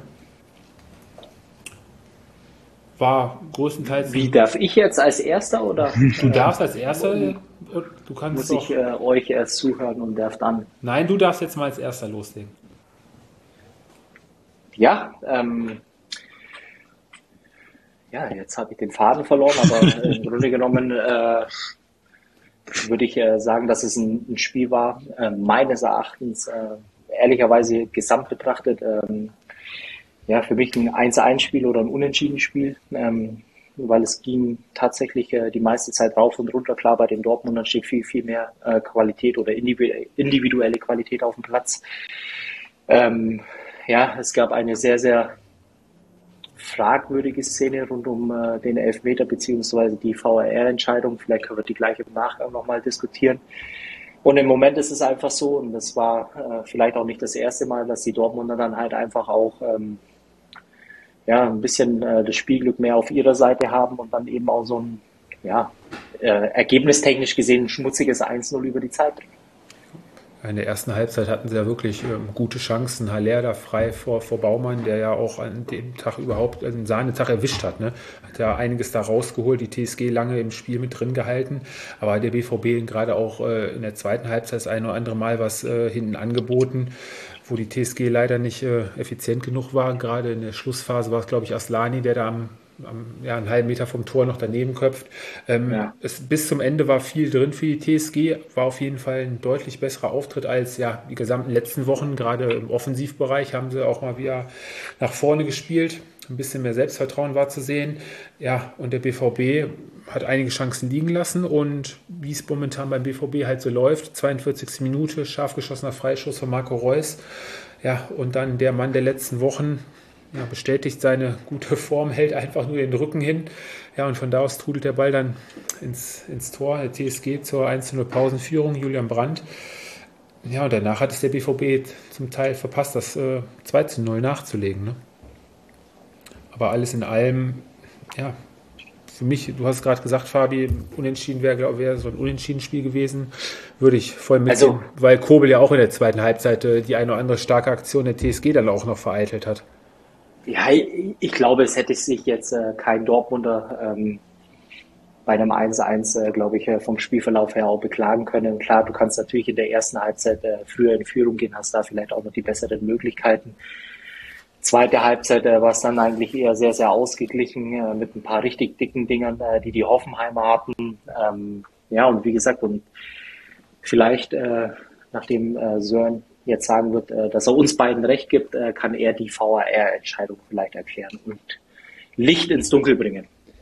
War größtenteils... Wie darf ich jetzt als Erster oder? Du darfst als Erster... Du kannst Muss doch, ich äh, euch erst zuhören und darf dann? Nein, du darfst jetzt mal als Erster loslegen. Ja, ähm, ja, jetzt habe ich den Faden verloren, aber äh, im Grunde genommen äh, würde ich äh, sagen, dass es ein, ein Spiel war, äh, meines Erachtens, äh, ehrlicherweise gesamt betrachtet, ähm, ja, für mich ein eins eins Spiel oder ein Unentschieden-Spiel, ähm, weil es ging tatsächlich äh, die meiste Zeit rauf und runter. Klar, bei den Dortmundern steht viel, viel mehr äh, Qualität oder individuelle Qualität auf dem Platz. Ähm, ja, es gab eine sehr, sehr fragwürdige Szene rund um äh, den Elfmeter beziehungsweise die V A R-Entscheidung. Vielleicht können wir die gleich im Nachgang nochmal diskutieren. Und im Moment ist es einfach so, und das war äh, vielleicht auch nicht das erste Mal, dass die Dortmunder dann halt einfach auch ähm, ja, ein bisschen äh, das Spielglück mehr auf ihrer Seite haben und dann eben auch so ein, ja, äh, ergebnistechnisch gesehen ein schmutziges eins null über die Zeit. In der ersten Halbzeit hatten sie ja wirklich ähm, gute Chancen. Haller da frei vor, vor Baumann, der ja auch an dem Tag überhaupt einen Sahnetag erwischt hat. Ne? Hat ja einiges da rausgeholt, die T S G lange im Spiel mit drin gehalten. Aber hat der B V B gerade auch äh, in der zweiten Halbzeit das ein oder andere Mal was äh, hinten angeboten, wo die T S G leider nicht äh, effizient genug war. Gerade in der Schlussphase war es, glaube ich, Aslani, der da am Am, ja, einen halben Meter vom Tor noch daneben köpft. Ähm, Ja. es, bis zum Ende war viel drin für die T S G, war auf jeden Fall ein deutlich besserer Auftritt als ja, die gesamten letzten Wochen. Gerade im Offensivbereich haben sie auch mal wieder nach vorne gespielt. Ein bisschen mehr Selbstvertrauen war zu sehen. Ja, und der B V B hat einige Chancen liegen lassen und wie es momentan beim B V B halt so läuft, zweiundvierzigste Minute, scharf geschossener Freischuss von Marco Reus. Ja, und dann der Mann der letzten Wochen, ja, bestätigt seine gute Form, hält einfach nur den Rücken hin. Ja, und von da aus trudelt der Ball dann ins, ins Tor, der T S G zur eins zu null Pausenführung, Julian Brandt. Ja, und danach hat es der B V B zum Teil verpasst, das äh, zwei zu null nachzulegen. Ne? Aber alles in allem, ja, für mich, du hast gerade gesagt, Fabi, unentschieden wäre, glaube ich, wäre so ein Unentschieden-Spiel gewesen, würde ich voll mitnehmen, Also- weil Kobel ja auch in der zweiten Halbzeit äh, die eine oder andere starke Aktion der T S G dann auch noch vereitelt hat. Ja, ich, ich glaube, es hätte sich jetzt äh, kein Dortmunder ähm, bei einem eins eins, äh, glaube ich, äh, vom Spielverlauf her auch beklagen können. Und klar, du kannst natürlich in der ersten Halbzeit äh, früher in Führung gehen, hast da vielleicht auch noch die besseren Möglichkeiten. Zweite Halbzeit äh, war es dann eigentlich eher sehr, sehr ausgeglichen äh, mit ein paar richtig dicken Dingern, äh, die die Hoffenheimer hatten. Ähm, ja, und wie gesagt, und vielleicht, äh, nachdem äh, Sören jetzt sagen wird, äh, dass er uns beiden recht gibt, äh, kann er die V A R-Entscheidung vielleicht erklären und Licht ins Dunkel bringen.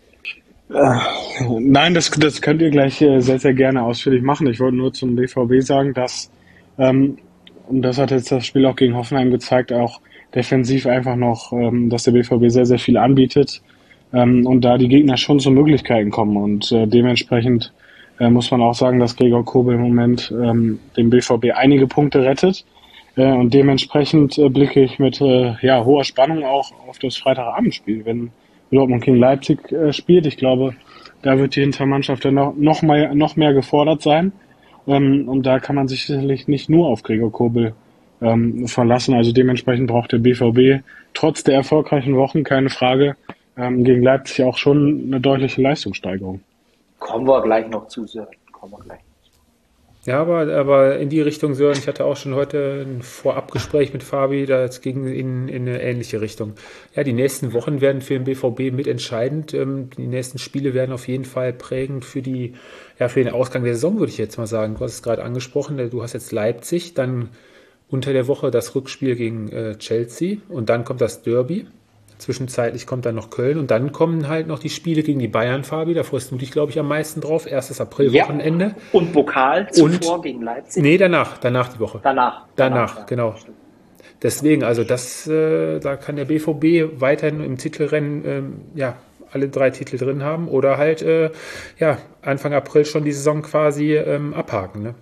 Äh, nein, das, das könnt ihr gleich äh, sehr, sehr gerne ausführlich machen. Ich wollte nur zum B V B sagen, dass, ähm, und das hat jetzt das Spiel auch gegen Hoffenheim gezeigt, auch defensiv einfach noch, ähm, dass der B V B sehr, sehr viel anbietet ähm, und da die Gegner schon zu Möglichkeiten kommen. Und äh, dementsprechend äh, muss man auch sagen, dass Gregor Kobel im Moment ähm, dem B V B einige Punkte rettet. Äh, und dementsprechend äh, blicke ich mit äh, ja, hoher Spannung auch auf das Freitagabendspiel, wenn Dortmund gegen Leipzig äh, spielt. Ich glaube, da wird die Hintermannschaft dann noch, noch, mal, noch mehr gefordert sein. Ähm, und da kann man sich sicherlich nicht nur auf Gregor Kobel ähm, verlassen. Also dementsprechend braucht der B V B trotz der erfolgreichen Wochen, keine Frage, ähm, gegen Leipzig auch schon eine deutliche Leistungssteigerung. Kommen wir gleich noch zu, Sören. Kommen wir gleich. Ja, aber, aber in die Richtung, Sören, ich hatte auch schon heute ein Vorabgespräch mit Fabi, das ging in, in eine ähnliche Richtung. Ja, die nächsten Wochen werden für den B V B mitentscheidend. Die nächsten Spiele werden auf jeden Fall prägend für die, ja, für den Ausgang der Saison, würde ich jetzt mal sagen. Du hast es gerade angesprochen, du hast jetzt Leipzig, dann unter der Woche das Rückspiel gegen äh, Chelsea und dann kommt das Derby. Zwischenzeitlich kommt dann noch Köln und dann kommen halt noch die Spiele gegen die Bayern, Fabi. Da freust du dich, glaube ich, am meisten drauf. Erstes Aprilwochenende. Ja. Und Pokal zuvor gegen Leipzig? Nee, danach, danach die Woche. Danach. Danach, danach ja. genau. Deswegen, also das, äh, da kann der B V B weiterhin im Titelrennen ähm, ja, alle drei Titel drin haben oder halt äh, ja, Anfang April schon die Saison quasi ähm, abhaken. Ne?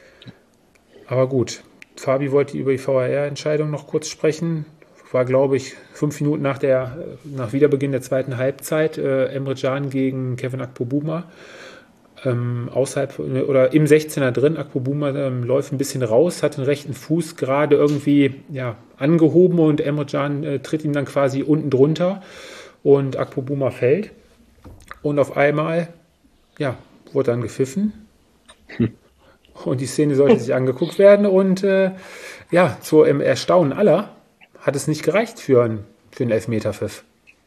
Aber gut, Fabi wollte über die V A R-Entscheidung noch kurz sprechen. War, glaube ich, fünf Minuten nach, der, nach Wiederbeginn der zweiten Halbzeit. Äh, Emre Can gegen Kevin Akpobuma. Ähm, außerhalb oder im sechzehner drin. Akpobuma ähm, läuft ein bisschen raus, hat den rechten Fuß gerade irgendwie ja, angehoben und Emre Can äh, tritt ihm dann quasi unten drunter und Akpobuma fällt. Und auf einmal ja, wurde dann gepfiffen. Hm. Und die Szene sollte sich angeguckt werden und äh, ja, zum Erstaunen aller hat es nicht gereicht für einen, für einen Elfmeterpfiff.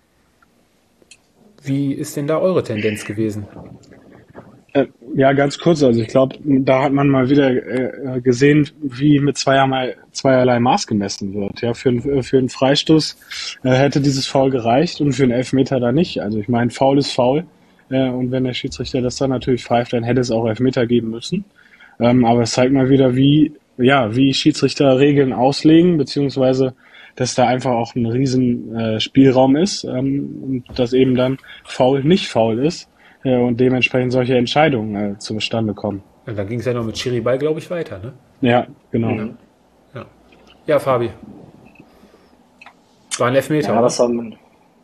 Wie ist denn da eure Tendenz gewesen? Äh, ja, ganz kurz. Also ich glaube, da hat man mal wieder äh, gesehen, wie mit zweierlei, zweierlei Maß gemessen wird. Ja, für, für einen Freistoß äh, hätte dieses Foul gereicht und für einen Elfmeter da nicht. Also ich meine, Foul ist Foul. Äh, und wenn der Schiedsrichter das dann natürlich pfeift, dann hätte es auch Elfmeter geben müssen. Ähm, aber es zeigt mal wieder, wie, ja, wie Schiedsrichter Regeln auslegen, beziehungsweise dass da einfach auch ein riesen äh, Spielraum ist ähm, und dass eben dann faul nicht faul ist äh, und dementsprechend solche Entscheidungen äh, zustande kommen. Und dann ging es ja noch mit Schiri-Ball, glaube ich, weiter, ne? Ja, genau. Mhm. Ja. ja, Fabi. War ein Elfmeter, ja, was soll man...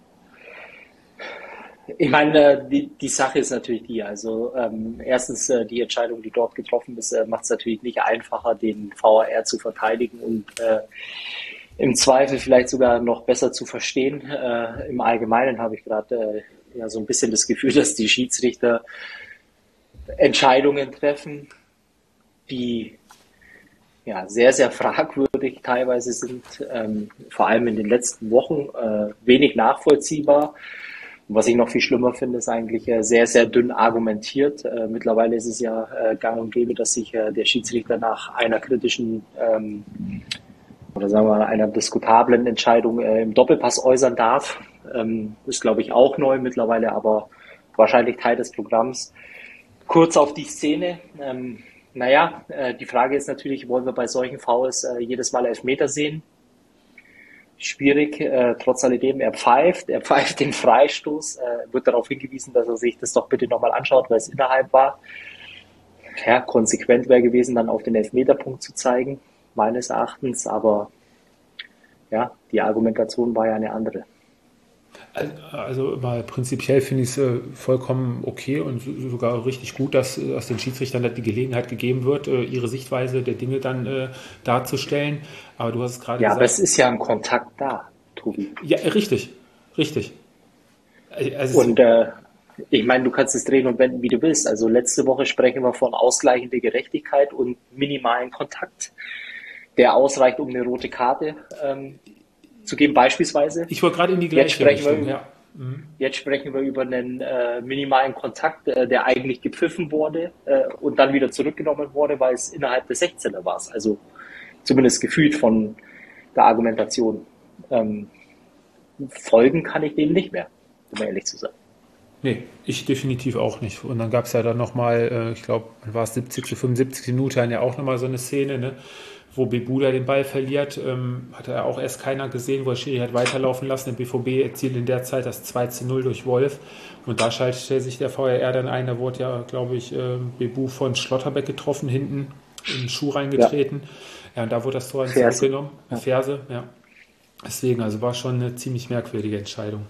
Ich meine, die, die Sache ist natürlich die, also ähm, erstens äh, die Entscheidung, die dort getroffen ist, äh, macht es natürlich nicht einfacher, den V A R zu verteidigen und äh, im Zweifel vielleicht sogar noch besser zu verstehen. Äh, Im Allgemeinen habe ich gerade äh, ja so ein bisschen das Gefühl, dass die Schiedsrichter Entscheidungen treffen, die ja sehr, sehr fragwürdig teilweise sind, ähm, vor allem in den letzten Wochen äh, wenig nachvollziehbar. Und was ich noch viel schlimmer finde, ist eigentlich äh, sehr, sehr dünn argumentiert. Äh, mittlerweile ist es ja äh, gang und gäbe, dass sich äh, der Schiedsrichter nach einer kritischen ähm, oder sagen wir mal einer diskutablen Entscheidung äh, im Doppelpass äußern darf. Ähm, ist, glaube ich, auch neu mittlerweile, aber wahrscheinlich Teil des Programms. Kurz auf die Szene. Ähm, naja, äh, die Frage ist natürlich, wollen wir bei solchen Fouls äh, jedes Mal Elfmeter sehen? Schwierig, äh, trotz alledem, er pfeift, er pfeift den Freistoß, äh, wird darauf hingewiesen, dass er sich das doch bitte nochmal anschaut, weil es innerhalb war. Ja, konsequent wäre gewesen, dann auf den Elfmeterpunkt zu zeigen, meines Erachtens, aber ja, die Argumentation war ja eine andere. Also mal prinzipiell finde ich es äh, vollkommen okay und so, sogar richtig gut, dass, dass den Schiedsrichtern die Gelegenheit gegeben wird, äh, ihre Sichtweise der Dinge dann äh, darzustellen. Aber du hast es gerade ja, gesagt. Aber es ist ja ein Kontakt da, Tobi. Ja, richtig, richtig. Also und äh, ich meine, du kannst es drehen und wenden, wie du willst. Also letzte Woche sprechen wir von ausgleichender Gerechtigkeit und minimalen Kontakt, der ausreicht, um eine rote Karte ähm, zu geben, beispielsweise. Ich wollte gerade in die gleiche jetzt Richtung, wir, ja. Mhm. Jetzt sprechen wir über einen äh, minimalen Kontakt, äh, der eigentlich gepfiffen wurde äh, und dann wieder zurückgenommen wurde, weil es innerhalb des sechzehner war. Also zumindest gefühlt von der Argumentation. Ähm, folgen kann ich dem nicht mehr, um ehrlich zu sein. Nee, ich definitiv auch nicht. Und dann gab es ja dann nochmal, äh, ich glaube, war es siebzigste, fünfundsiebzigste Minute, dann ja auch nochmal so eine Szene, ne, wo Bebuda den Ball verliert. Ähm, hat er auch erst keiner gesehen, wo er Schiri hat weiterlaufen lassen. Der B V B erzielt in der Zeit das zwei zu null durch Wolf. Und da schaltet sich der V R R dann ein. Da wurde ja, glaube ich, äh, Bebu von Schlotterbeck getroffen, hinten in den Schuh reingetreten. Ja, ja und da wurde das Tor zurückgenommen. Ja. Ferse, ja. Deswegen, also war schon eine ziemlich merkwürdige Entscheidung.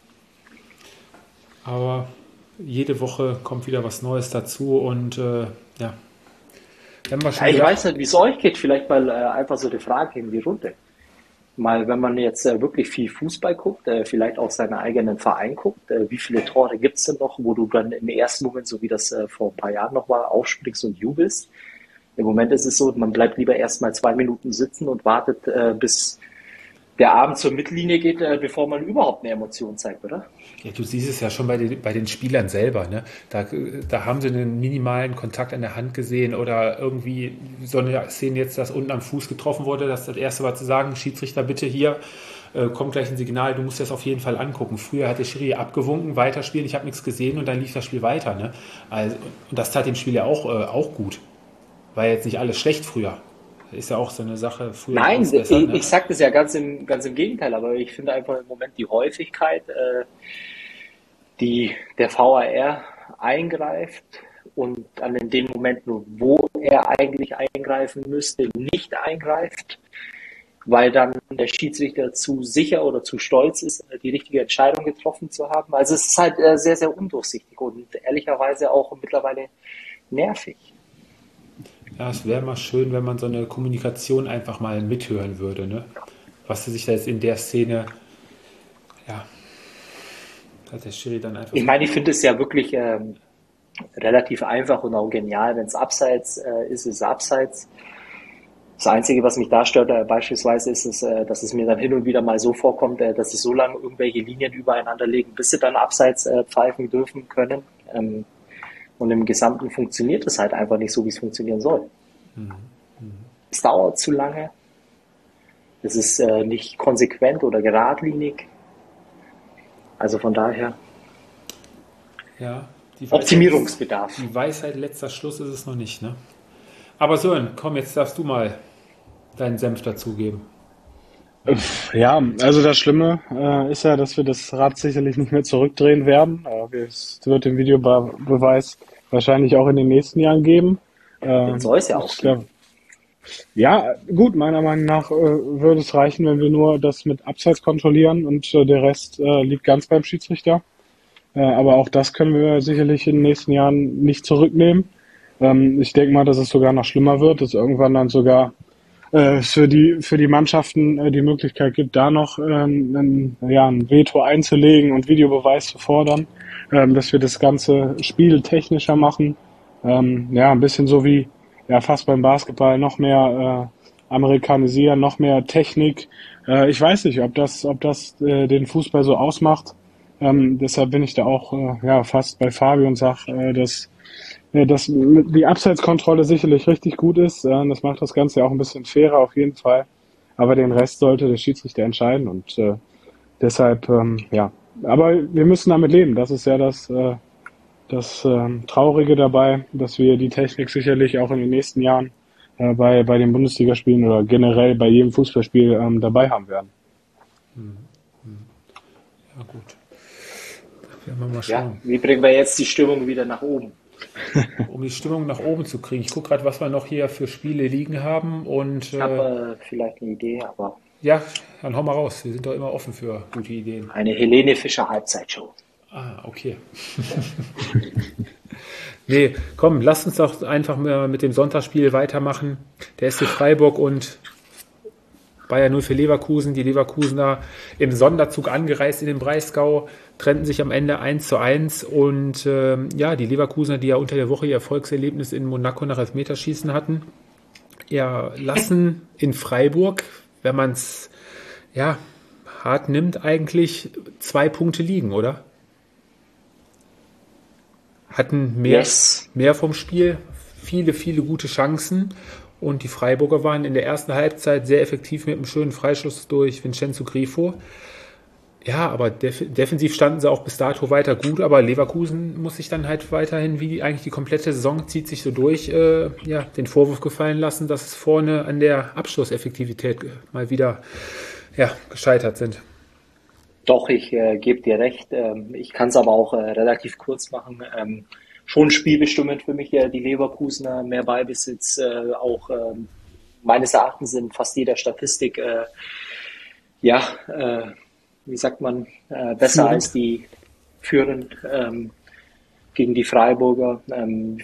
Aber jede Woche kommt wieder was Neues dazu und äh, ja. Wenn wir schon ja ich gedacht, weiß nicht, wie es euch geht. Vielleicht mal äh, einfach so eine Frage in die Runde. Mal, wenn man jetzt äh, wirklich viel Fußball guckt, äh, vielleicht auch seinen eigenen Verein guckt, äh, wie viele Tore gibt es denn noch, wo du dann im ersten Moment, so wie das äh, vor ein paar Jahren noch war, aufspringst und jubelst? Im Moment ist es so, man bleibt lieber erst mal zwei Minuten sitzen und wartet, äh, bis der Abend zur Mittellinie geht, äh, bevor man überhaupt eine Emotion zeigt, oder? Ja, du siehst es ja schon bei den, bei den Spielern selber. Ne? Da, da haben sie einen minimalen Kontakt an der Hand gesehen oder irgendwie so eine Szene jetzt, dass unten am Fuß getroffen wurde. Das, das erste war zu sagen, Schiedsrichter, bitte hier, äh, kommt gleich ein Signal, du musst das auf jeden Fall angucken. Früher hat der Schiri abgewunken, weiterspielen, ich habe nichts gesehen und dann lief das Spiel weiter. Ne? Also, und das tat dem Spiel ja auch, äh, auch gut. War jetzt nicht alles schlecht früher. Ist ja auch so eine Sache. Früher Nein, besser, ich, ne? ich sage das ja ganz im, ganz im Gegenteil, aber ich finde einfach im Moment die Häufigkeit, äh, die der V A R eingreift und dann in den Momenten, wo er eigentlich eingreifen müsste, nicht eingreift, weil dann der Schiedsrichter zu sicher oder zu stolz ist, die richtige Entscheidung getroffen zu haben. Also es ist halt äh, sehr, sehr undurchsichtig und ehrlicherweise auch mittlerweile nervig. Ja, es wäre mal schön, wenn man so eine Kommunikation einfach mal mithören würde, ne? Was sich da jetzt in der Szene, ja, hat der Schiri dann einfach... Ich meine, ich finde es ja wirklich ähm, relativ einfach und auch genial, wenn es abseits äh, ist, ist es abseits. Das Einzige, was mich da stört, äh, beispielsweise ist es, äh, dass es mir dann hin und wieder mal so vorkommt, äh, dass sie so lange irgendwelche Linien übereinander legen, bis sie dann abseits äh, pfeifen dürfen können. Ähm, Und im Gesamten funktioniert es halt einfach nicht so, wie es funktionieren soll. Mhm. Mhm. Es dauert zu lange. Es ist äh, nicht konsequent oder geradlinig. Also von daher ja, die Optimierungsbedarf. Weisheit, die Weisheit letzter Schluss ist es noch nicht, ne? Aber Sören, komm, jetzt darfst du mal deinen Senf dazugeben. Ja, also das Schlimme äh, ist ja, dass wir das Rad sicherlich nicht mehr zurückdrehen werden. Äh, es wird den Videobeweis wahrscheinlich auch in den nächsten Jahren geben. Äh, Den soll es ja auch ich, geben. ja, gut, meiner Meinung nach äh, würde es reichen, wenn wir nur das mit Abseits kontrollieren und äh, der Rest äh, liegt ganz beim Schiedsrichter. Äh, aber auch das können wir sicherlich in den nächsten Jahren nicht zurücknehmen. Ähm, ich denke mal, dass es sogar noch schlimmer wird, dass irgendwann dann sogar äh, für die für die Mannschaften äh, die Möglichkeit gibt, da noch ähm, ein, ja, ein Veto einzulegen und Videobeweis zu fordern, ähm, dass wir das ganze Spiel technischer machen. Ähm, ja, ein bisschen so wie ja fast beim Basketball, noch mehr äh, amerikanisieren, noch mehr Technik. Äh, ich weiß nicht, ob das ob das äh, den Fußball so ausmacht. Ähm, deshalb bin ich da auch äh, ja fast bei Fabio und sage, äh, dass ja, dass die Abseitskontrolle sicherlich richtig gut ist. Äh, das macht das Ganze ja auch ein bisschen fairer auf jeden Fall. Aber den Rest sollte der Schiedsrichter entscheiden und äh, deshalb, ähm, ja. Aber wir müssen damit leben. Das ist ja das, äh, das ähm, Traurige dabei, dass wir die Technik sicherlich auch in den nächsten Jahren äh, bei, bei den Bundesligaspielen oder generell bei jedem Fußballspiel ähm, dabei haben werden. Ja, gut. Werden wir mal Ja, schauen. wie bringen wir jetzt die Stimmung wieder nach oben? Um die Stimmung nach oben zu kriegen. Ich gucke gerade, was wir noch hier für Spiele liegen haben. Und Ich äh, habe äh, vielleicht eine Idee, aber ja, dann hau mal raus. Wir sind doch immer offen für gute Ideen. eine Helene Fischer Halbzeitshow. Ah, okay. Nee, komm, lass uns doch einfach mal mit dem Sonntagsspiel weitermachen. Der S C Freiburg und Bayer null für Leverkusen. Die Leverkusener im Sonderzug angereist in den Breisgau, trennten sich am Ende eins zu eins. Und ähm, ja, die Leverkusener, die ja unter der Woche ihr Erfolgserlebnis in Monaco nach Elfmeterschießen hatten, ja, lassen in Freiburg, wenn man es ja, hart nimmt, eigentlich zwei Punkte liegen, oder? Hatten mehr, Yes. mehr vom Spiel, viele, viele gute Chancen. Und die Freiburger waren in der ersten Halbzeit sehr effektiv mit einem schönen Freischuss durch Vincenzo Grifo. Ja, aber def- defensiv standen sie auch bis dato weiter gut, aber Leverkusen muss sich dann halt weiterhin, wie eigentlich die komplette Saison zieht sich so durch, äh, ja, den Vorwurf gefallen lassen, dass es vorne an der Abschlusseffektivität mal wieder ja, gescheitert sind. Doch, ich äh, gebe dir recht. Ähm, ich kann es aber auch äh, relativ kurz machen. Ähm, schon spielbestimmend für mich äh, die Leverkusener, mehr Ballbesitz, äh, auch ähm, meines Erachtens in fast jeder Statistik, äh, ja, äh, wie sagt man, äh, besser Führend. als die führend ähm, gegen die Freiburger. Ähm,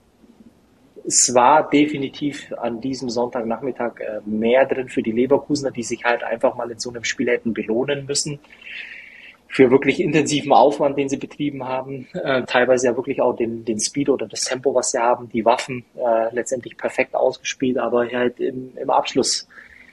es war definitiv an diesem Sonntagnachmittag äh, mehr drin für die Leverkusener, die sich halt einfach mal in so einem Spiel hätten belohnen müssen. Für wirklich intensiven Aufwand, den sie betrieben haben, äh, teilweise ja wirklich auch den, den Speed oder das Tempo, was sie haben, die Waffen äh, letztendlich perfekt ausgespielt, aber halt im, im Abschluss,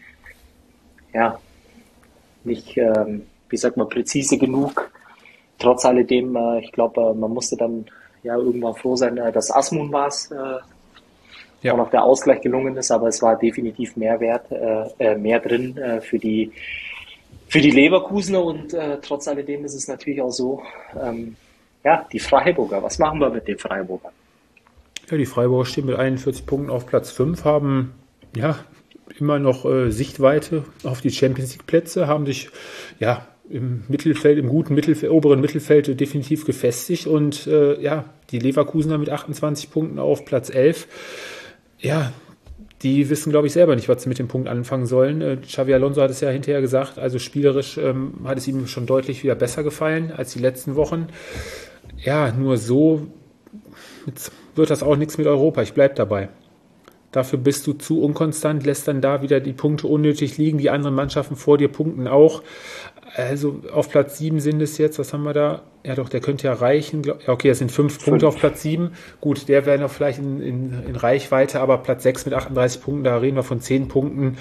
ja, nicht, ähm, wie sagt man, präzise genug. Trotz alledem, äh, ich glaube, äh, man musste dann ja irgendwann froh sein, äh, dass Asmun war es, äh, Ja. auch noch der Ausgleich gelungen ist, aber es war definitiv mehr Wert, äh, äh, mehr drin äh, für die für die Leverkusener und äh, trotz alledem ist es natürlich auch so, ähm, ja, die Freiburger, was machen wir mit den Freiburgern? Ja, die Freiburger stehen mit einundvierzig Punkten auf Platz fünf, haben ja immer noch äh, Sichtweite auf die Champions League Plätze, haben sich ja im Mittelfeld, im guten Mittelfeld, oberen Mittelfeld definitiv gefestigt und äh, ja, die Leverkusener mit achtundzwanzig Punkten auf Platz elf. Ja, die wissen, glaube ich, selber nicht, was sie mit dem Punkt anfangen sollen. Äh, Xavi Alonso hat es ja hinterher gesagt, also spielerisch ähm, hat es ihm schon deutlich wieder besser gefallen als die letzten Wochen. Ja, nur so jetzt wird das auch nichts mit Europa, ich bleibe dabei. Dafür bist du zu unkonstant, lässt dann da wieder die Punkte unnötig liegen, die anderen Mannschaften vor dir punkten auch. Also auf Platz sieben sind es jetzt, was haben wir da? Ja doch, der könnte ja reichen. Glaub, ja, okay, das sind fünf, fünf Punkte auf Platz sieben. Gut, der wäre noch vielleicht in, in, in Reichweite, aber Platz sechs mit achtunddreißig Punkten, da reden wir von zehn Punkten.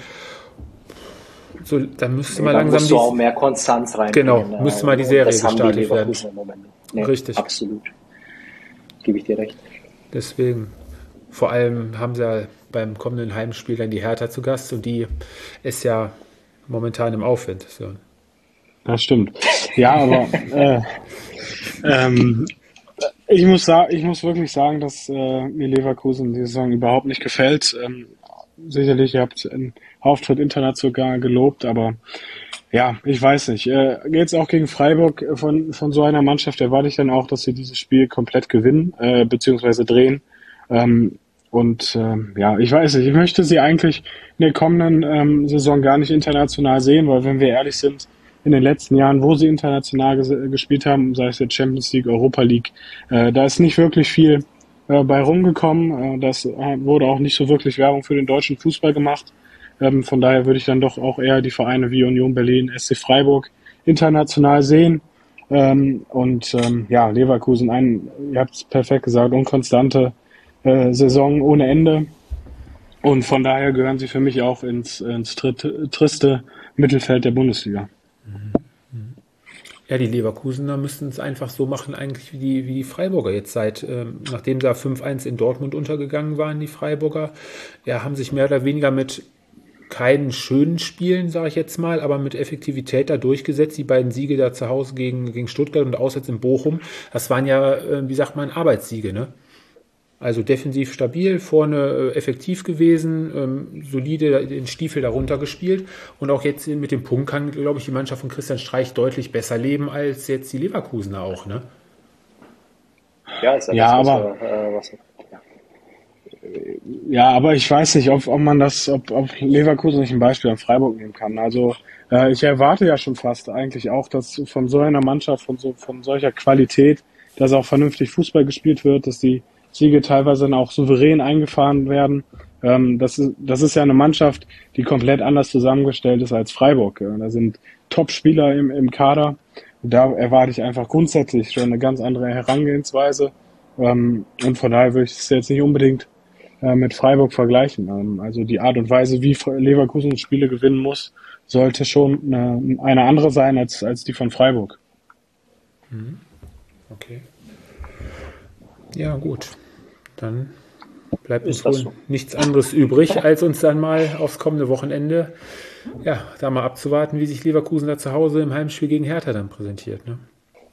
So, da müsste Nee, man da langsam musst du auch mehr Konstanz Genau, reinbringen. müsste mal die Und Serie das haben die gestartet werden. Leverkusener im Moment. Nee, Richtig. Absolut. Gebe ich dir recht. Deswegen, vor allem haben sie ja beim kommenden Heimspiel dann die Hertha zu Gast und die ist ja momentan im Aufwind. So. Das stimmt. Ja, aber äh, ähm, ich muss sagen, ich muss wirklich sagen, dass äh, mir Leverkusen die Saison überhaupt nicht gefällt. Ähm, sicherlich, ihr habt einen Auftritt international gelobt, aber ja, ich weiß nicht. Äh, jetzt auch gegen Freiburg von von so einer Mannschaft erwarte ich dann auch, dass sie dieses Spiel komplett gewinnen äh, beziehungsweise drehen. Ähm, und ähm, ja, ich weiß nicht, ich möchte sie eigentlich in der kommenden ähm, Saison gar nicht international sehen, weil wenn wir ehrlich sind, in den letzten Jahren, wo sie international ges- gespielt haben, sei es jetzt Champions League, Europa League, äh, da ist nicht wirklich viel äh, bei rumgekommen. Äh, das äh, wurde auch nicht so wirklich Werbung für den deutschen Fußball gemacht. Ähm, von daher würde ich dann doch auch eher die Vereine wie Union Berlin, S C Freiburg international sehen. Ähm, und ähm, ja, Leverkusen, ein, ihr habt es perfekt gesagt, unkonstante äh, Saison ohne Ende. Und von daher gehören sie für mich auch ins, ins tritt, triste Mittelfeld der Bundesliga. Ja, die Leverkusener müssten es einfach so machen, eigentlich wie die, wie die Freiburger jetzt seit, ähm, nachdem da fünf eins in Dortmund untergegangen waren, die Freiburger, ja, haben sich mehr oder weniger mit keinen schönen Spielen, sage ich jetzt mal, aber mit Effektivität da durchgesetzt. Die beiden Siege da zu Hause gegen, gegen Stuttgart und auswärts in Bochum, das waren ja, äh, wie sagt man, Arbeitssiege, ne? Also defensiv stabil, vorne äh, effektiv gewesen, ähm, solide den Stiefel darunter gespielt. Und auch jetzt mit dem Punkt kann, glaube ich, die Mannschaft von Christian Streich deutlich besser leben als jetzt die Leverkusener auch, ne? Ja, ist ja, Ja, das, was aber wir, äh, was wir, ja. Ja, aber ich weiß nicht, ob, ob man das, ob, ob Leverkusen nicht ein Beispiel an Freiburg nehmen kann. Also äh, ich erwarte ja schon fast eigentlich auch, dass von so einer Mannschaft, von so von solcher Qualität, dass auch vernünftig Fußball gespielt wird, dass die Siege teilweise dann auch souverän eingefahren werden. Ähm, das ist, das ist ja eine Mannschaft, die komplett anders zusammengestellt ist als Freiburg. Ja. Da sind Top-Spieler im, im Kader. Und da erwarte ich einfach grundsätzlich schon eine ganz andere Herangehensweise. Ähm, und von daher würde ich es jetzt nicht unbedingt äh, mit Freiburg vergleichen. Ähm, also die Art und Weise, wie Leverkusen Spiele gewinnen muss, sollte schon eine, eine andere sein als, als die von Freiburg. Okay. Ja, gut. Dann bleibt uns Ist das wohl so? nichts anderes übrig, als uns dann mal aufs kommende Wochenende, ja, da mal abzuwarten, wie sich Leverkusen da zu Hause im Heimspiel gegen Hertha dann präsentiert, ne?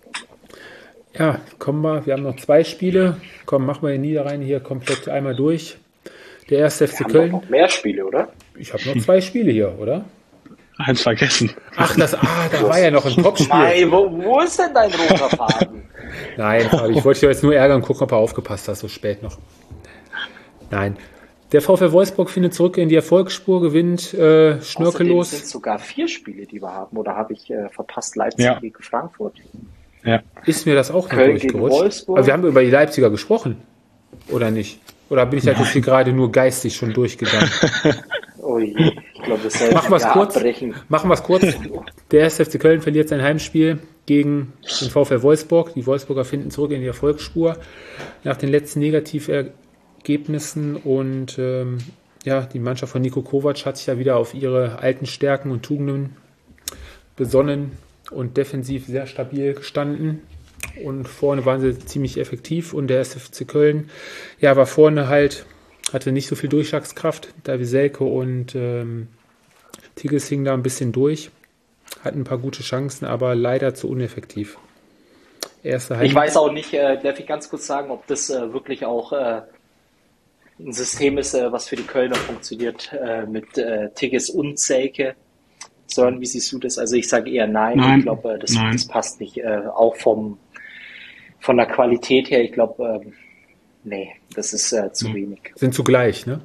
Ja, kommen wir, wir haben noch zwei Spiele. Komm, machen wir den Niederrhein hier komplett einmal durch. Der erste F C Wir haben doch Köln. noch mehr Spiele, oder? Ich habe noch zwei Spiele hier, oder? Eins vergessen. Ach, das, ah, da war ja noch ein Topspiel. Nein, wo, wo ist denn dein roter Faden? Nein, Fabi, ich wollte dich jetzt nur ärgern und gucken, ob du aufgepasst hast, so spät noch. Nein. Der VfL Wolfsburg findet zurück in die Erfolgsspur, gewinnt äh, Außerdem schnörkellos. sind sogar vier Spiele, die wir haben. Oder habe ich äh, verpasst Leipzig Ja. gegen Frankfurt? Ja. Ist mir das auch noch Köln gegen durchgerutscht? Wolfsburg. Aber wir haben über die Leipziger gesprochen, oder nicht? Oder bin ich halt jetzt hier gerade nur geistig schon durchgegangen? Oh je, ich glaube, das soll Machen wir es ja kurz. abbrechen. Machen wir es kurz. Der erste F C Köln verliert sein Heimspiel gegen den VfL Wolfsburg. Die Wolfsburger finden zurück in die Erfolgsspur nach den letzten Negativergebnissen. Und ähm, ja, die Mannschaft von Niko Kovac hat sich ja wieder auf ihre alten Stärken und Tugenden besonnen und defensiv sehr stabil gestanden. Und vorne waren sie ziemlich effektiv. Und der erste F C Köln, ja, war vorne halt, hatte nicht so viel Durchschlagskraft. David Selke und ähm, Tigges hingen da ein bisschen durch. Hatten ein paar gute Chancen, aber leider zu uneffektiv. Erste Ich Heim- weiß auch nicht, äh, darf ich ganz kurz sagen, ob das äh, wirklich auch äh, ein System ist, äh, was für die Kölner funktioniert, äh, mit äh, Tigges und Selke. Sören, wie siehst du das? Also ich sage eher nein. Nein. Ich glaube, äh, das, Nein. das passt nicht. Äh, auch vom von der Qualität her, ich glaube, ähm, nee, das ist äh, zu wenig. sind zugleich, ne?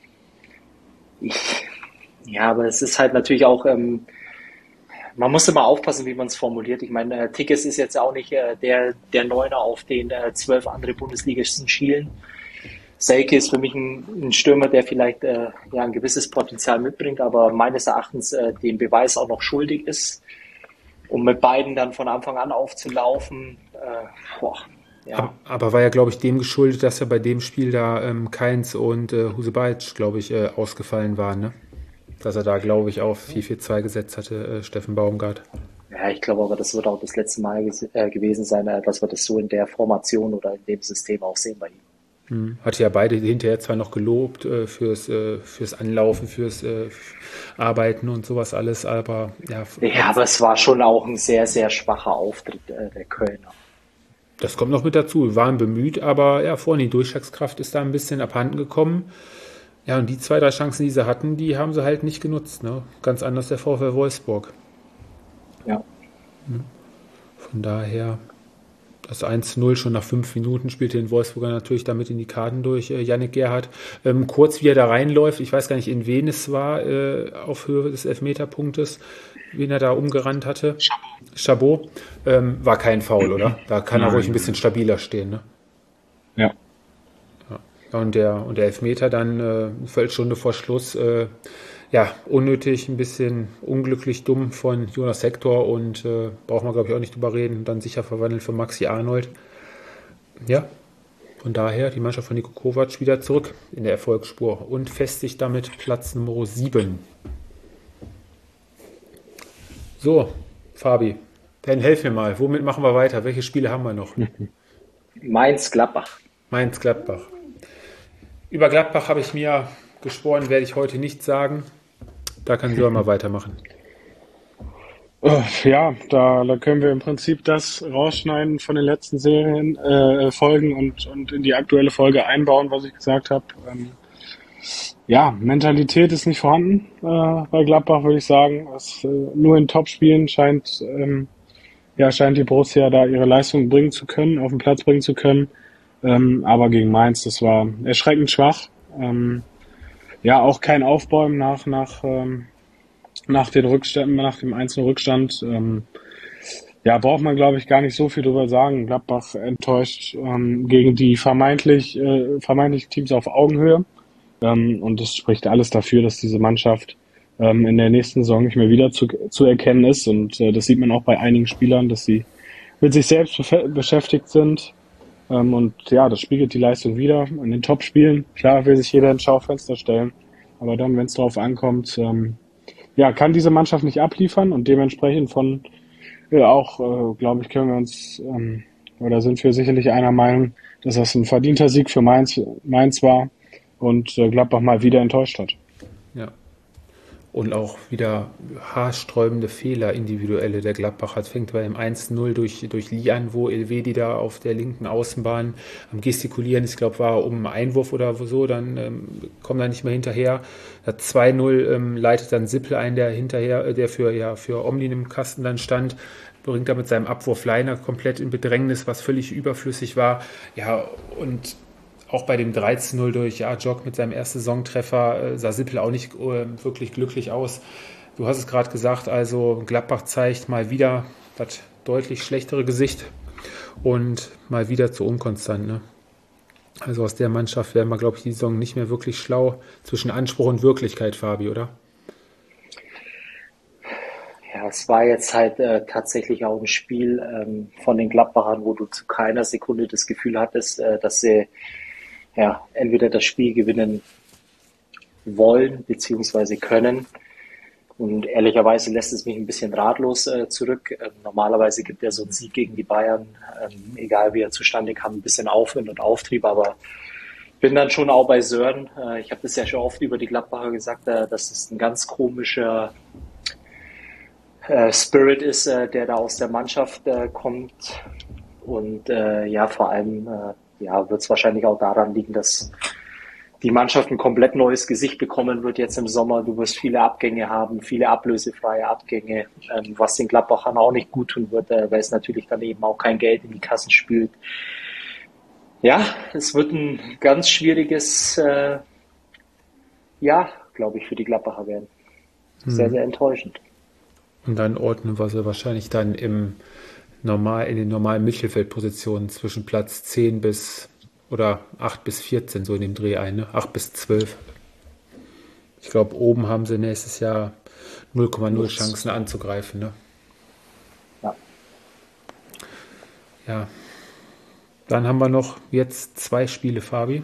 Ich, ja, aber es ist halt natürlich auch, ähm, man muss immer aufpassen, wie man es formuliert. Ich meine, äh, Tigges ist jetzt auch nicht äh, der, der Neuner, auf den äh, zwölf andere Bundesligisten schielen. Selke ist für mich ein, ein Stürmer, der vielleicht äh, ja, ein gewisses Potenzial mitbringt, aber meines Erachtens äh, den Beweis auch noch schuldig ist. Um mit beiden dann von Anfang an aufzulaufen, äh, boah, ja. Aber, aber war ja, glaube ich, dem geschuldet, dass ja bei dem Spiel da ähm, Keins und äh, Husebajic, glaube ich, äh, ausgefallen waren, ne? Dass er da, glaube ich, auf vier vier zwei gesetzt hatte, äh, Steffen Baumgart. Ja, ich glaube aber, das wird auch das letzte Mal ges- äh, gewesen sein, äh, dass wir das so in der Formation oder in dem System auch sehen bei ihm. Hm. Hatte ja beide hinterher zwar noch gelobt äh, fürs, äh, fürs Anlaufen, fürs äh, Arbeiten und sowas alles, aber ja, Ja, aber es war schon auch ein sehr, sehr schwacher Auftritt äh, der Kölner. das kommt noch mit dazu. Wir waren bemüht, aber ja, vorhin die Durchschlagskraft ist da ein bisschen abhanden gekommen. Ja, und die zwei, drei Chancen, die sie hatten, die haben sie halt nicht genutzt, ne? Ganz anders der VfL Wolfsburg. Ja. Von daher, Das eins zu null schon nach fünf Minuten spielte den Wolfsburger natürlich damit in die Karten durch, äh, Yannick Gerhardt. Ähm, kurz wie er da reinläuft, ich weiß gar nicht, in wen es war, äh, auf Höhe des Elfmeterpunktes, wen er da umgerannt hatte. Chabot. Ähm, war kein Foul, oder? Da kann er Nein. ruhig ein bisschen stabiler stehen, ne? Ja. Ja. Und der, und der Elfmeter dann äh, eine Viertelstunde vor Schluss, äh, ja, unnötig, ein bisschen unglücklich dumm von Jonas Hector und äh, braucht man, glaube ich, auch nicht drüber reden. Dann sicher verwandelt von Maxi Arnold. Ja, von daher die Mannschaft von Niko Kovac wieder zurück in der Erfolgsspur und festigt damit Platz Nummer sieben. So, Fabi, dann helf mir mal. Womit machen wir weiter? Welche Spiele haben wir noch? Mainz-Gladbach. Mainz-Gladbach. Über Gladbach habe ich mir geschworen, werde ich heute nicht sagen. Da kann Sören mal weitermachen. Äh, Ja, da, da können wir im Prinzip das rausschneiden von den letzten Serien, äh, Folgen und, und in die aktuelle Folge einbauen, was ich gesagt habe. Ähm, ja, Mentalität ist nicht vorhanden äh, bei Gladbach, würde ich sagen. Es, äh, nur in Topspielen scheint, ähm, ja, scheint die Borussia da ihre Leistung bringen zu können, auf den Platz bringen zu können. Ähm, aber gegen Mainz, das war erschreckend schwach. Ähm, ja, auch kein Aufbäumen nach, nach, ähm, nach den Rückständen, nach dem einzelnen Rückstand. Ähm, ja, braucht man, glaube ich, gar nicht so viel drüber sagen. Gladbach enttäuscht ähm, gegen die vermeintlich, äh, vermeintlich Teams auf Augenhöhe. Ähm, und das spricht alles dafür, dass diese Mannschaft ähm, in der nächsten Saison nicht mehr wieder zu, zu erkennen ist. Und äh, das sieht man auch bei einigen Spielern, dass sie mit sich selbst befe- beschäftigt sind. Ähm, und ja, das spiegelt die Leistung wieder. In den Top-Spielen, klar, will sich jeder ins Schaufenster stellen. Aber dann, wenn es darauf ankommt, ähm, ja, kann diese Mannschaft nicht abliefern. Und dementsprechend von, ja, auch, äh, glaube ich, können wir uns, ähm, oder sind wir sicherlich einer Meinung, dass das ein verdienter Sieg für Mainz, Mainz war und äh, Gladbach mal wieder enttäuscht hat. Ja. Und auch wieder haarsträubende Fehler, individuelle der Gladbacher. Es fängt bei dem eins zu null durch, durch Lee an, wo Elvedi da auf der linken Außenbahn am Gestikulieren ist, ich glaube, war um einen Einwurf oder so, dann ähm, kommt er nicht mehr hinterher. Das zwei null ähm, leitet dann Sippel ein, der hinterher, der für, ja, für Omlin im Kasten dann stand, bringt er mit seinem Abwurf Leiner komplett in Bedrängnis, was völlig überflüssig war. Ja, und auch bei dem drei zu null durch ja, Jog mit seinem ersten Saisontreffer äh, sah Sippel auch nicht äh, wirklich glücklich aus. Du hast es gerade gesagt, also Gladbach zeigt mal wieder das deutlich schlechtere Gesicht und mal wieder zu unkonstant. Ne? Also aus der Mannschaft werden wir, glaube ich, die Saison nicht mehr wirklich schlau. Zwischen Anspruch und Wirklichkeit, Fabi, oder? Ja, es war jetzt halt äh, tatsächlich auch ein Spiel ähm, von den Gladbachern, wo du zu keiner Sekunde das Gefühl hattest, äh, dass sie ja, entweder das Spiel gewinnen wollen bzw. können. Und ehrlicherweise lässt es mich ein bisschen ratlos äh, zurück. Ähm, normalerweise gibt ja so ein Sieg gegen die Bayern, ähm, egal wie er zustande kam, ein bisschen Aufwind und Auftrieb. Aber bin dann schon auch bei Sören. Äh, ich habe das ja schon oft über die Gladbacher gesagt, äh, dass es ein ganz komischer äh, Spirit ist, äh, der da aus der Mannschaft äh, kommt. Und äh, ja, vor allem äh, ja, wird es wahrscheinlich auch daran liegen, dass die Mannschaft ein komplett neues Gesicht bekommen wird jetzt im Sommer. Du wirst viele Abgänge haben, viele ablösefreie Abgänge, ähm, was den Gladbachern auch nicht gut tun wird, äh, weil es natürlich dann eben auch kein Geld in die Kassen spült. Ja, es wird ein ganz schwieriges äh, Jahr, glaube ich, für die Gladbacher werden. Sehr, sehr enttäuschend. Und dann ordnen wir sie wahrscheinlich dann im normal, in den normalen Mittelfeldpositionen zwischen Platz zehn bis oder acht bis vierzehn, so in dem Dreh ein, ne? acht bis zwölf. Ich glaube, oben haben sie nächstes Jahr null Komma null Chancen anzugreifen. Ne? Ja. Ja. Dann haben wir noch jetzt zwei Spiele, Fabi.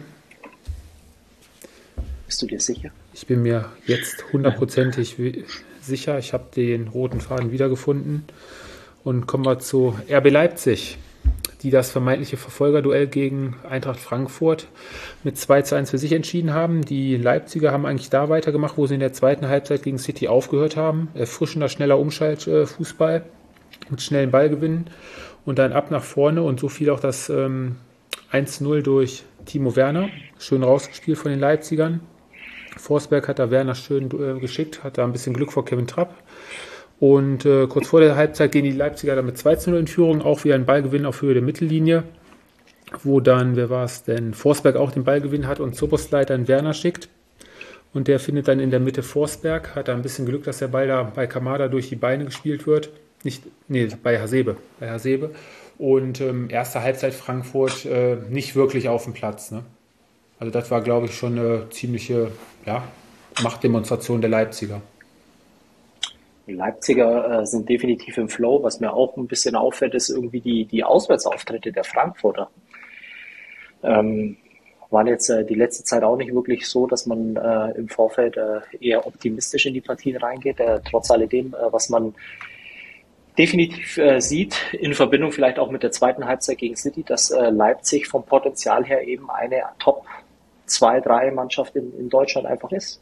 Bist du dir sicher? Ich bin mir jetzt hundertprozentig sicher. Ich habe den roten Faden wiedergefunden. Und kommen wir zu R B Leipzig, die das vermeintliche Verfolgerduell gegen Eintracht Frankfurt mit zwei zu eins für sich entschieden haben. Die Leipziger haben eigentlich da weitergemacht, wo sie in der zweiten Halbzeit gegen City aufgehört haben. Erfrischender, schneller Umschaltfußball mit schnellen Ballgewinnen und dann ab nach vorne und so fiel auch das ähm, eins zu null durch Timo Werner. Schön rausgespielt von den Leipzigern. Forsberg hat da Werner schön äh, geschickt, hat da ein bisschen Glück vor Kevin Trapp. Und äh, kurz vor der Halbzeit gehen die Leipziger dann mit zwei zu null in Führung, auch wieder ein Ballgewinn auf Höhe der Mittellinie, wo dann, wer war es denn, Forsberg auch den Ballgewinn hat und Szoboszlai dann Werner schickt. Und der findet dann in der Mitte Forsberg, hat da ein bisschen Glück, dass der Ball da bei Kamada durch die Beine gespielt wird. Nicht, nee, bei Hasebe. Bei Hasebe. Und ähm, erste Halbzeit Frankfurt äh, nicht wirklich auf dem Platz. Ne? Also das war, glaube ich, schon eine ziemliche ja, Machtdemonstration der Leipziger. Die Leipziger äh, sind definitiv im Flow. Was mir auch ein bisschen auffällt, ist irgendwie die, die Auswärtsauftritte der Frankfurter. Ähm, waren jetzt äh, die letzte Zeit auch nicht wirklich so, dass man äh, im Vorfeld äh, eher optimistisch in die Partien reingeht. Äh, trotz alledem, äh, was man definitiv äh, sieht, in Verbindung vielleicht auch mit der zweiten Halbzeit gegen City, dass äh, Leipzig vom Potenzial her eben eine Top zwei drei Mannschaft in, in Deutschland einfach ist.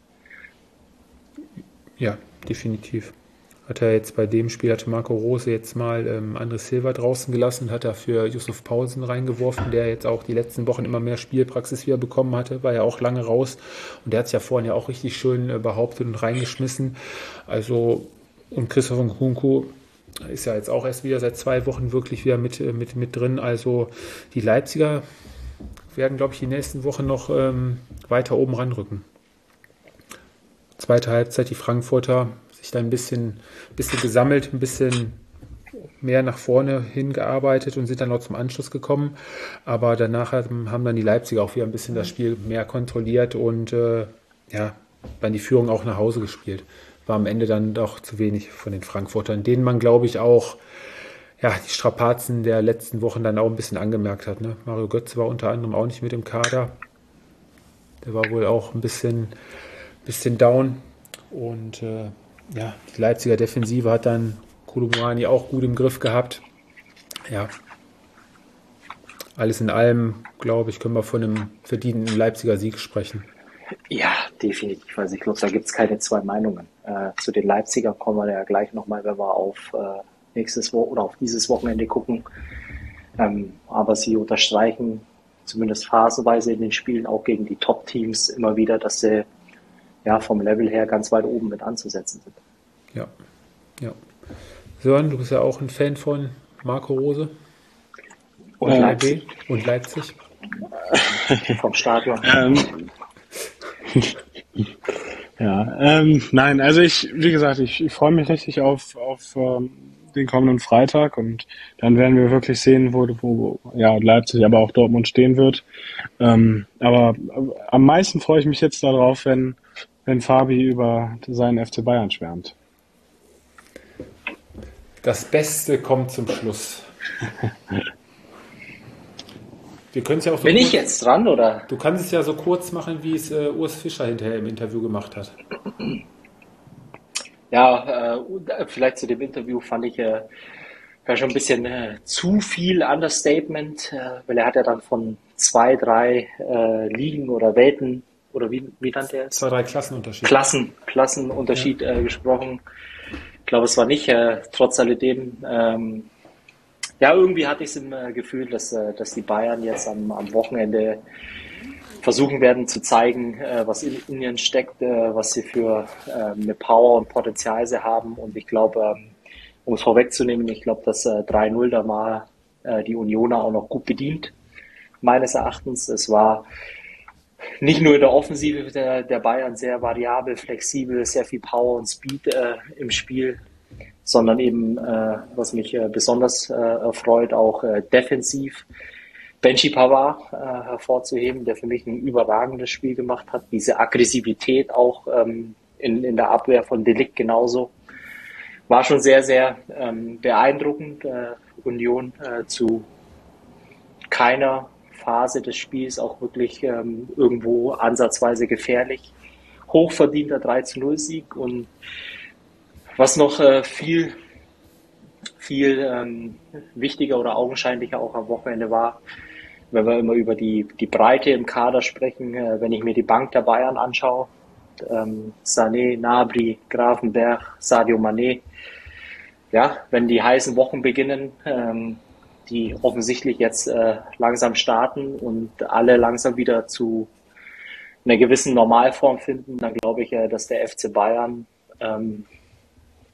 Ja, definitiv. Hat er jetzt bei dem Spiel, hatte Marco Rose jetzt mal ähm, André Silva draußen gelassen, hat er für Yusuf Paulsen reingeworfen, der jetzt auch die letzten Wochen immer mehr Spielpraxis wieder bekommen hatte, war ja auch lange raus und der hat es ja vorhin ja auch richtig schön äh, behauptet und reingeschmissen. Also, und Christoph Nkunku ist ja jetzt auch erst wieder seit zwei Wochen wirklich wieder mit, mit, mit drin. Also die Leipziger werden, glaube ich, die nächsten Wochen noch ähm, weiter oben ranrücken. Zweite Halbzeit, die Frankfurter sich da ein bisschen, bisschen gesammelt, ein bisschen mehr nach vorne hingearbeitet und sind dann noch zum Anschluss gekommen. Aber danach haben dann die Leipziger auch wieder ein bisschen das Spiel mehr kontrolliert und äh, ja, dann die Führung auch nach Hause gespielt. War am Ende dann doch zu wenig von den Frankfurtern, denen man, glaube ich, auch ja, die Strapazen der letzten Wochen dann auch ein bisschen angemerkt hat. Ne? Mario Götze war unter anderem auch nicht mit im Kader. Der war wohl auch ein bisschen, bisschen down. Und äh, ja, die Leipziger Defensive hat dann Koulibaly auch gut im Griff gehabt. Ja, alles in allem, glaube ich, können wir von einem verdienten Leipziger Sieg sprechen. Ja, definitiv. Also ich glaube, da gibt es keine zwei Meinungen. Äh, zu den Leipzigern kommen wir ja gleich nochmal, wenn wir auf äh, nächstes Wo- oder auf dieses Wochenende gucken. Ähm, aber sie unterstreichen zumindest phasenweise in den Spielen auch gegen die Top-Teams immer wieder, dass sie ja vom Level her ganz weit oben mit anzusetzen sind. Ja, ja. Sören, du bist ja auch ein Fan von Marco Rose. Und äh, Leipzig. Und Leipzig. Vom Stadion. Ähm, ja, ähm, nein, also ich, wie gesagt, ich, ich freue mich richtig auf, auf ähm, den kommenden Freitag und dann werden wir wirklich sehen, wo, wo ja, Leipzig, aber auch Dortmund stehen wird. Ähm, aber am meisten freue ich mich jetzt darauf, wenn, wenn Fabi über seinen F C Bayern schwärmt. Das Beste kommt zum Schluss. Wir können es ja auch so Bin kurz, ich jetzt dran, oder? Du kannst es ja so kurz machen, wie es äh, Urs Fischer hinterher im Interview gemacht hat. Ja, äh, vielleicht zu dem Interview fand ich äh, ja schon ein bisschen äh, zu viel Understatement, äh, weil er hat ja dann von zwei, drei äh, Ligen oder Welten, oder wie, wie nannte er es? Zwei, drei Klassenunterschied. Klassen, Klassenunterschied äh, gesprochen. Ich glaube, es war nicht, äh, trotz alledem, ähm, ja, irgendwie hatte ich es im äh, Gefühl, dass, äh, dass die Bayern jetzt am, am Wochenende versuchen werden zu zeigen, äh, was in, in ihnen steckt, äh, was sie für äh, eine Power und Potenzial sie haben. Und ich glaube, ähm, um es vorwegzunehmen, ich glaube, dass äh, drei null, da war äh, die Unioner auch noch gut bedient, meines Erachtens. Es war nicht nur in der Offensive der, der Bayern sehr variabel, flexibel, sehr viel Power und Speed äh, im Spiel, sondern eben, äh, was mich äh, besonders äh, erfreut, auch äh, defensiv. Benji Pavard äh, hervorzuheben, der für mich ein überragendes Spiel gemacht hat. Diese Aggressivität auch ähm, in, in der Abwehr von De Ligt genauso. War schon sehr, sehr ähm, beeindruckend. Äh, Union äh, zu keiner Phase des Spiels auch wirklich ähm, irgendwo ansatzweise gefährlich. Hochverdienter drei zu null Sieg. Und was noch äh, viel, viel ähm, wichtiger oder augenscheinlicher auch am Wochenende war, wenn wir immer über die, die Breite im Kader sprechen, äh, wenn ich mir die Bank der Bayern anschaue, ähm, Sané, Gnabry, Grafenberg, Sadio Mané, ja, wenn die heißen Wochen beginnen, ähm, die offensichtlich jetzt äh, langsam starten und alle langsam wieder zu einer gewissen Normalform finden, dann glaube ich, äh, dass der F C Bayern ähm,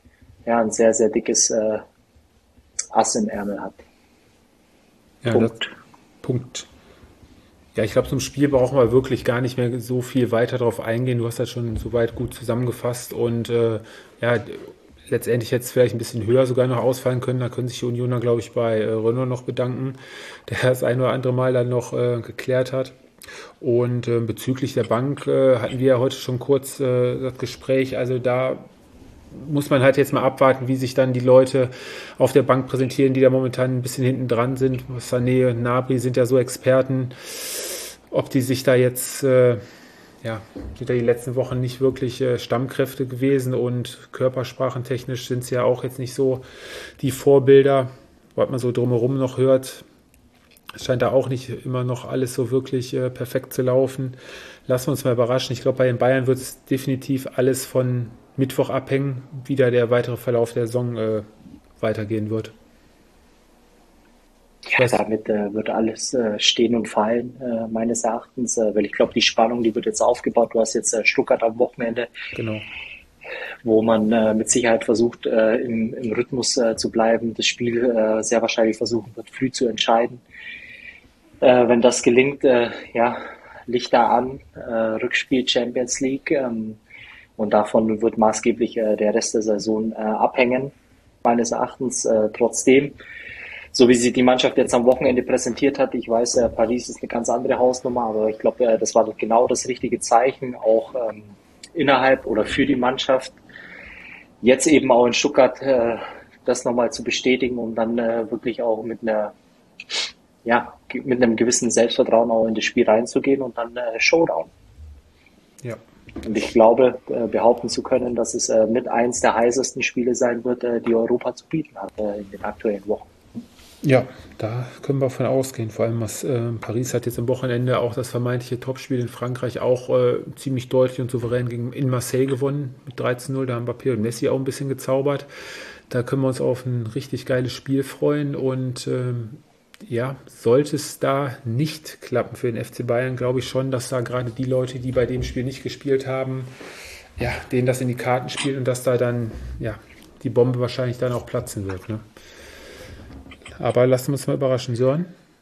ja, ein sehr, sehr dickes äh, Ass im Ärmel hat. Ja, Punkt. Das, Punkt. Ja, ich glaube, zum Spiel brauchen wir wirklich gar nicht mehr so viel weiter drauf eingehen. Du hast das schon soweit gut zusammengefasst und äh, ja, letztendlich hätte es vielleicht ein bisschen höher sogar noch ausfallen können. Da können sich die Unioner, glaube ich, bei äh, Renault noch bedanken, der das ein oder andere Mal dann noch äh, geklärt hat. Und äh, bezüglich der Bank äh, hatten wir ja heute schon kurz äh, das Gespräch. Also da muss man halt jetzt mal abwarten, wie sich dann die Leute auf der Bank präsentieren, die da momentan ein bisschen hinten dran sind. Sané und Gnabry sind ja so Experten, ob die sich da jetzt, äh, ja, sind ja die letzten Wochen nicht wirklich äh, Stammkräfte gewesen und körpersprachentechnisch sind sie ja auch jetzt nicht so die Vorbilder, was man so drumherum noch hört. Es scheint da auch nicht immer noch alles so wirklich äh, perfekt zu laufen. Lassen wir uns mal überraschen. Ich glaube, bei den Bayern wird es definitiv alles von Mittwoch abhängen, wie da der weitere Verlauf der Saison äh, weitergehen wird. Ja, Was? damit äh, wird alles äh, stehen und fallen, äh, meines Erachtens, äh, weil ich glaube, die Spannung, die wird jetzt aufgebaut. Du hast jetzt äh, Stuttgart am Wochenende, genau, wo man äh, mit Sicherheit versucht, äh, im, im Rhythmus äh, zu bleiben, das Spiel äh, sehr wahrscheinlich versuchen wird, früh zu entscheiden. Äh, wenn das gelingt, äh, ja, Lichter an, äh, Rückspiel Champions League, ähm, und davon wird maßgeblich äh, der Rest der Saison äh, abhängen, meines Erachtens. Äh, trotzdem, so wie sie die Mannschaft jetzt am Wochenende präsentiert hat, ich weiß, äh, Paris ist eine ganz andere Hausnummer, aber ich glaube, äh, das war genau das richtige Zeichen, auch ähm, innerhalb oder für die Mannschaft. Jetzt eben auch in Stuttgart äh, das nochmal zu bestätigen und dann äh, wirklich auch mit einer, ja, mit einem gewissen Selbstvertrauen auch in das Spiel reinzugehen und dann äh, Showdown. Ja. Und ich glaube, äh, behaupten zu können, dass es äh, mit eins der heißesten Spiele sein wird, äh, die Europa zu bieten hat äh, in den aktuellen Wochen. Ja, da können wir von ausgehen. Vor allem, was äh, Paris hat jetzt am Wochenende auch das vermeintliche Topspiel in Frankreich auch äh, ziemlich deutlich und souverän gegen in Marseille gewonnen mit dreizehn null. Da haben Mbappé und Messi auch ein bisschen gezaubert. Da können wir uns auf ein richtig geiles Spiel freuen und ähm, ja, sollte es da nicht klappen für den F C Bayern, glaube ich schon, dass da gerade die Leute, die bei dem Spiel nicht gespielt haben, ja, denen das in die Karten spielt und dass da dann, ja, die Bombe wahrscheinlich dann auch platzen wird, ne? Aber lassen wir uns mal überraschen, Sören.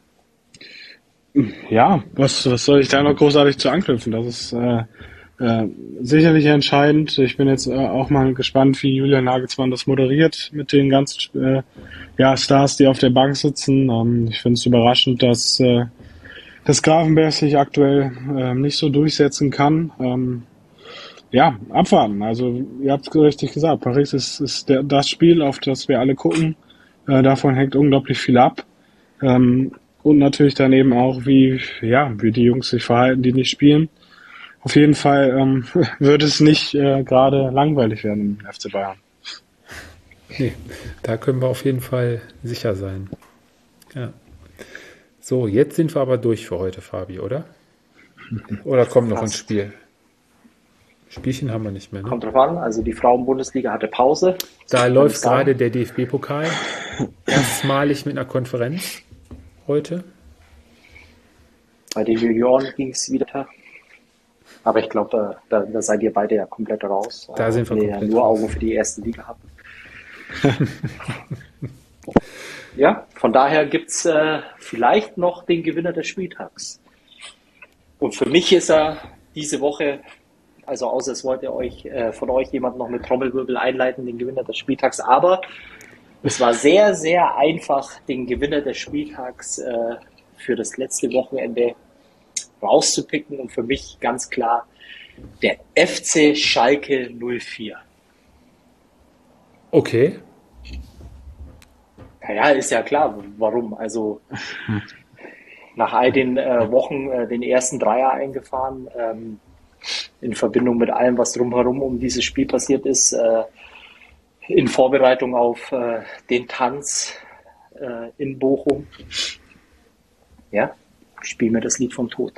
Ja, was, was soll ich da noch großartig zu anknüpfen? Das ist äh, äh, sicherlich entscheidend. Ich bin jetzt äh, auch mal gespannt, wie Julian Nagelsmann das moderiert mit den ganzen äh, ja, Stars, die auf der Bank sitzen. Ähm, ich finde es überraschend, dass, äh, dass Gravenberch sich aktuell äh, nicht so durchsetzen kann. Ähm, ja, abwarten. Also ihr habt es richtig gesagt, Paris ist, ist der, das Spiel, auf das wir alle gucken. Äh, davon hängt unglaublich viel ab. Ähm, und natürlich daneben auch, wie, ja, wie die Jungs sich verhalten, die nicht spielen. Auf jeden Fall ähm, wird es nicht äh, gerade langweilig werden im F C Bayern. Nee, da können wir auf jeden Fall sicher sein. Ja. So, jetzt sind wir aber durch für heute, Fabi, oder? Oder kommt noch ein Spiel? Spielchen haben wir nicht mehr, ne? Kommt drauf an, also die Frauen-Bundesliga hatte Pause. Da läuft gerade der D F B-Pokal. Erstmalig mit einer Konferenz heute. Bei den Junioren ging es wieder. Aber ich glaube, da, da seid ihr beide ja komplett raus. Da sind wir komplett ja nur raus. Augen für die erste Liga hatten. Ja, von daher gibt es äh, vielleicht noch den Gewinner des Spieltags. Und für mich ist er diese Woche, also außer es wollte euch äh, von euch jemand noch mit Trommelwirbel einleiten, den Gewinner des Spieltags. Aber es war sehr, sehr einfach, den Gewinner des Spieltags äh, für das letzte Wochenende rauszupicken. Und für mich ganz klar der F C Schalke null vier. Okay. Naja, ist ja klar, warum. Also nach all den äh, Wochen äh, den ersten Dreier eingefahren, ähm, in Verbindung mit allem, was drumherum um dieses Spiel passiert ist, äh, in Vorbereitung auf äh, den Tanz äh, in Bochum. Ja, spiel mir das Lied vom Tod.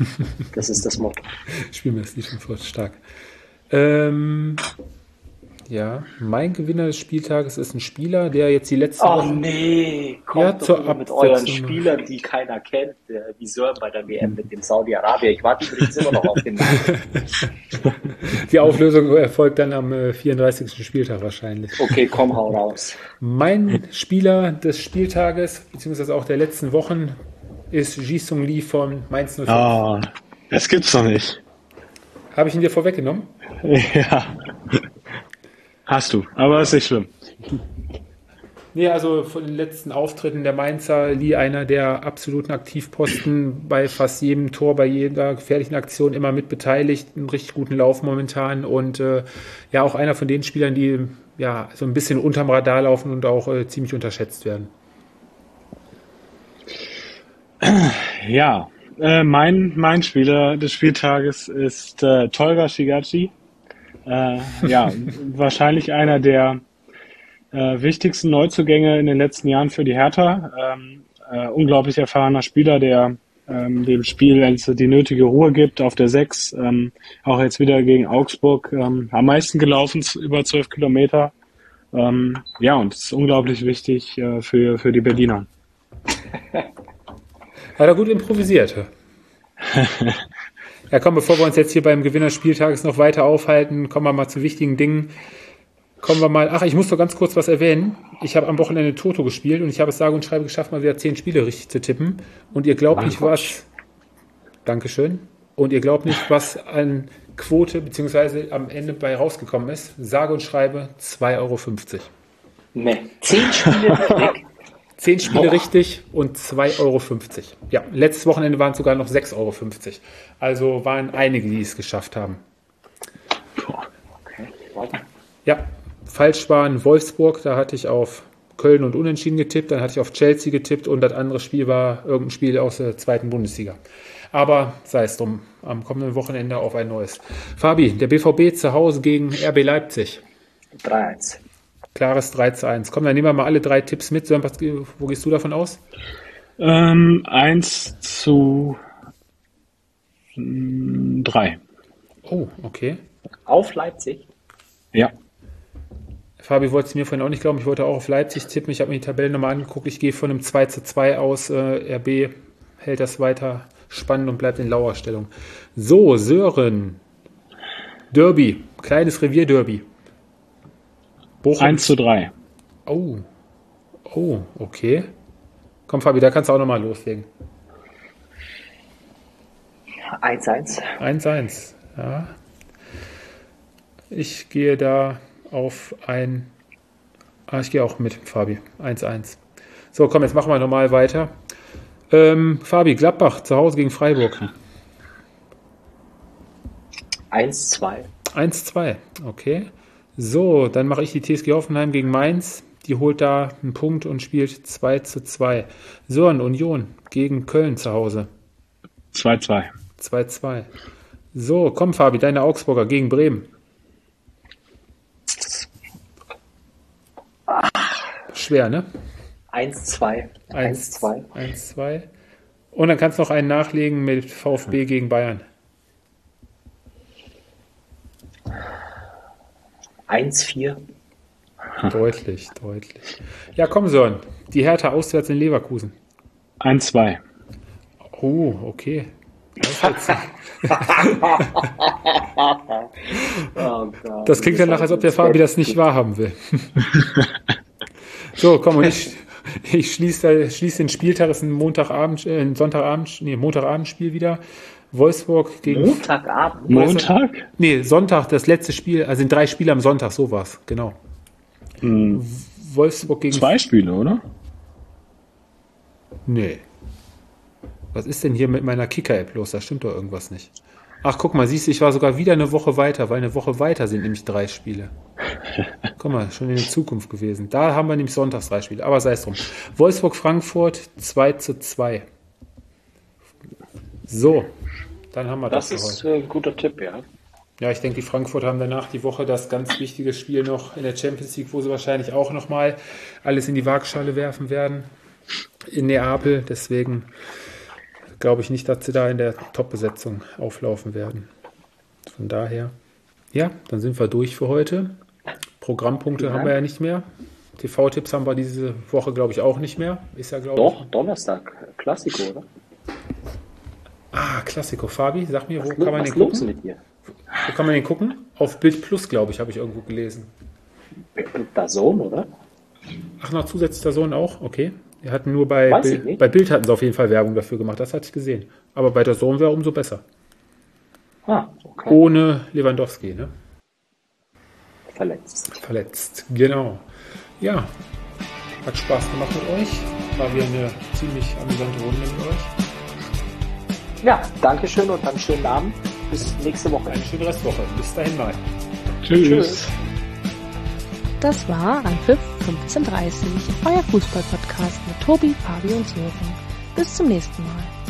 Das ist das Motto. Spiel mir das Lied vom Tod, stark. Ähm, Ja, mein Gewinner des Spieltages ist ein Spieler, der jetzt die letzte Oh Woche nee, kommt ja, doch zur immer mit euren Abwechslung. Spielern, die keiner kennt, äh, wie Sören bei der W M mit dem Saudi-Arabien. Ich warte übrigens immer noch auf den Namen. Die Auflösung erfolgt dann am äh, vierunddreißigsten Spieltag wahrscheinlich. Okay, komm, hau raus. Mein Spieler des Spieltages, beziehungsweise auch der letzten Wochen, ist Ji-Sung Lee von Mainz null fünf. Ah, das gibt's doch nicht. Habe ich ihn dir vorweggenommen? Ja. Hast du, aber ist nicht schlimm. Nee, also von den letzten Auftritten der Mainzer, Lee einer der absoluten Aktivposten, bei fast jedem Tor, bei jeder gefährlichen Aktion immer mit beteiligt, einen richtig guten Lauf momentan und äh, ja auch einer von den Spielern, die ja so ein bisschen unterm Radar laufen und auch äh, ziemlich unterschätzt werden. Ja, äh, mein, mein Spieler des Spieltages ist äh, Tolga Shigachi. Äh, ja, wahrscheinlich einer der äh, wichtigsten Neuzugänge in den letzten Jahren für die Hertha. Ähm, äh, unglaublich erfahrener Spieler, der ähm, dem Spiel also die nötige Ruhe gibt auf der sechs. Ähm, auch jetzt wieder gegen Augsburg ähm, am meisten gelaufen, über zwölf Kilometer. Ähm, ja, und es ist unglaublich wichtig äh, für, für die Berliner. Hat er gut improvisiert. Ja, komm, bevor wir uns jetzt hier beim Gewinner des Spieltages noch weiter aufhalten, kommen wir mal zu wichtigen Dingen. Kommen wir mal, ach, ich muss doch ganz kurz was erwähnen. Ich habe am Wochenende Toto gespielt und ich habe es sage und schreibe geschafft, mal wieder zehn Spiele richtig zu tippen. Und ihr glaubt nicht, was, Dankeschön, und ihr glaubt nicht, was an Quote beziehungsweise am Ende bei rausgekommen ist. Sage und schreibe zwei Euro fünfzig. Nee, zehn Spiele weg. Zehn Spiele Boah. richtig und zwei Euro fünfzig. Ja, letztes Wochenende waren es sogar noch sechs Euro fünfzig. Also waren einige, die es geschafft haben. Okay, warte. Ja, falsch waren Wolfsburg, da hatte ich auf Köln und Unentschieden getippt, dann hatte ich auf Chelsea getippt und das andere Spiel war irgendein Spiel aus der zweiten Bundesliga. Aber sei es drum, am kommenden Wochenende auf ein neues. Fabi, der B V B zu Hause gegen R B Leipzig. drei eins. Klares drei zu eins. Komm, dann nehmen wir mal alle drei Tipps mit. Sören, was, wo gehst du davon aus? Ähm, eins zu drei. Oh, okay. Auf Leipzig. Ja. Fabi wollte es mir vorhin auch nicht glauben. Ich wollte auch auf Leipzig tippen. Ich habe mir die Tabelle nochmal angeguckt. Ich gehe von einem zwei zu zwei aus. Äh, R B hält das weiter spannend und bleibt in Lauerstellung. So, Sören. Derby. Kleines Revier-Derby. Bochum. eins zu drei. Oh. Oh, okay. Komm, Fabi, da kannst du auch nochmal loslegen. eins eins. eins eins. Ja. Ich gehe da auf ein... Ah, ich gehe auch mit, Fabi. eins eins. So, komm, jetzt machen wir nochmal weiter. Ähm, Fabi, Gladbach zu Hause gegen Freiburg. eins zwei. eins zwei, okay. So, dann mache ich die T S G Hoffenheim gegen Mainz. Die holt da einen Punkt und spielt zwei zu zwei. So, und Union gegen Köln zu Hause. zwei zwei. zwei zwei. So, komm Fabi, deine Augsburger gegen Bremen. Schwer, ne? eins zwei. eins zwei. eins zwei. Und dann kannst du noch einen nachlegen mit VfB gegen Bayern. eins vier. Deutlich, deutlich. Ja, komm, Sören. Die Hertha auswärts in Leverkusen. eins zwei. Oh, okay. Das, jetzt, Oh Gott. das klingt danach, als ob der Fabi das nicht wahrhaben will. So, komm, und ich, ich schließe, schließe den Spieltag, das ist ein Montagabend, äh, ein Sonntagabend, nee, Montagabendspiel wieder. Wolfsburg gegen... Montagabend? Montag? Nee, Sonntag, das letzte Spiel, also sind drei Spiele am Sonntag, so war's, genau. Hm. Wolfsburg gegen... Zwei Spiele, oder? Nee. Was ist denn hier mit meiner Kicker-App los? Da stimmt doch irgendwas nicht. Ach, guck mal, siehst du, ich war sogar wieder eine Woche weiter, weil eine Woche weiter sind nämlich drei Spiele. Guck mal, schon in der Zukunft gewesen. Da haben wir nämlich sonntags drei Spiele, aber sei es drum. Wolfsburg-Frankfurt zwei zu zwei. So, dann haben wir das, Das für ist heute. äh, ein guter Tipp, ja. Ja, ich denke, die Frankfurt haben danach die Woche das ganz wichtige Spiel noch in der Champions League, wo sie wahrscheinlich auch nochmal alles in die Waagschale werfen werden. In Neapel, deswegen glaube ich nicht, dass sie da in der Top-Besetzung auflaufen werden. Von daher, ja, dann sind wir durch für heute. Programmpunkte Vielen haben wir ja nicht mehr. T V-Tipps haben wir diese Woche, glaube ich, auch nicht mehr. Ist ja, glaube Doch, ich. Donnerstag, Klassiko, oder? Ah, Klassiko. Fabi, sag mir, wo Was, kann man was den los gucken? mit dir? Wo kann man den gucken? Auf Bild Plus, glaube ich, habe ich irgendwo gelesen. Der Sohn, oder? Ach, noch zusätzlicher Sohn auch? Okay. Wir hatten nur bei, Weiß ich Bild, nicht. bei Bild hatten sie auf jeden Fall Werbung dafür gemacht. Das hatte ich gesehen. Aber bei der Sohn wäre umso besser. Ah, okay. Ohne Lewandowski, ne? Verletzt. Verletzt, genau. Ja, hat Spaß gemacht mit euch. War wieder eine ziemlich amüsante Runde mit euch. Ja, Dankeschön und dann schönen Abend. Bis nächste Woche. Eine schöne Restwoche. Bis dahin mal. Tschüss. Tschüss. Das war Anpfiff fünfzehn Uhr dreißig, euer Fußball-Podcast mit Tobi, Fabi und Sören. Bis zum nächsten Mal.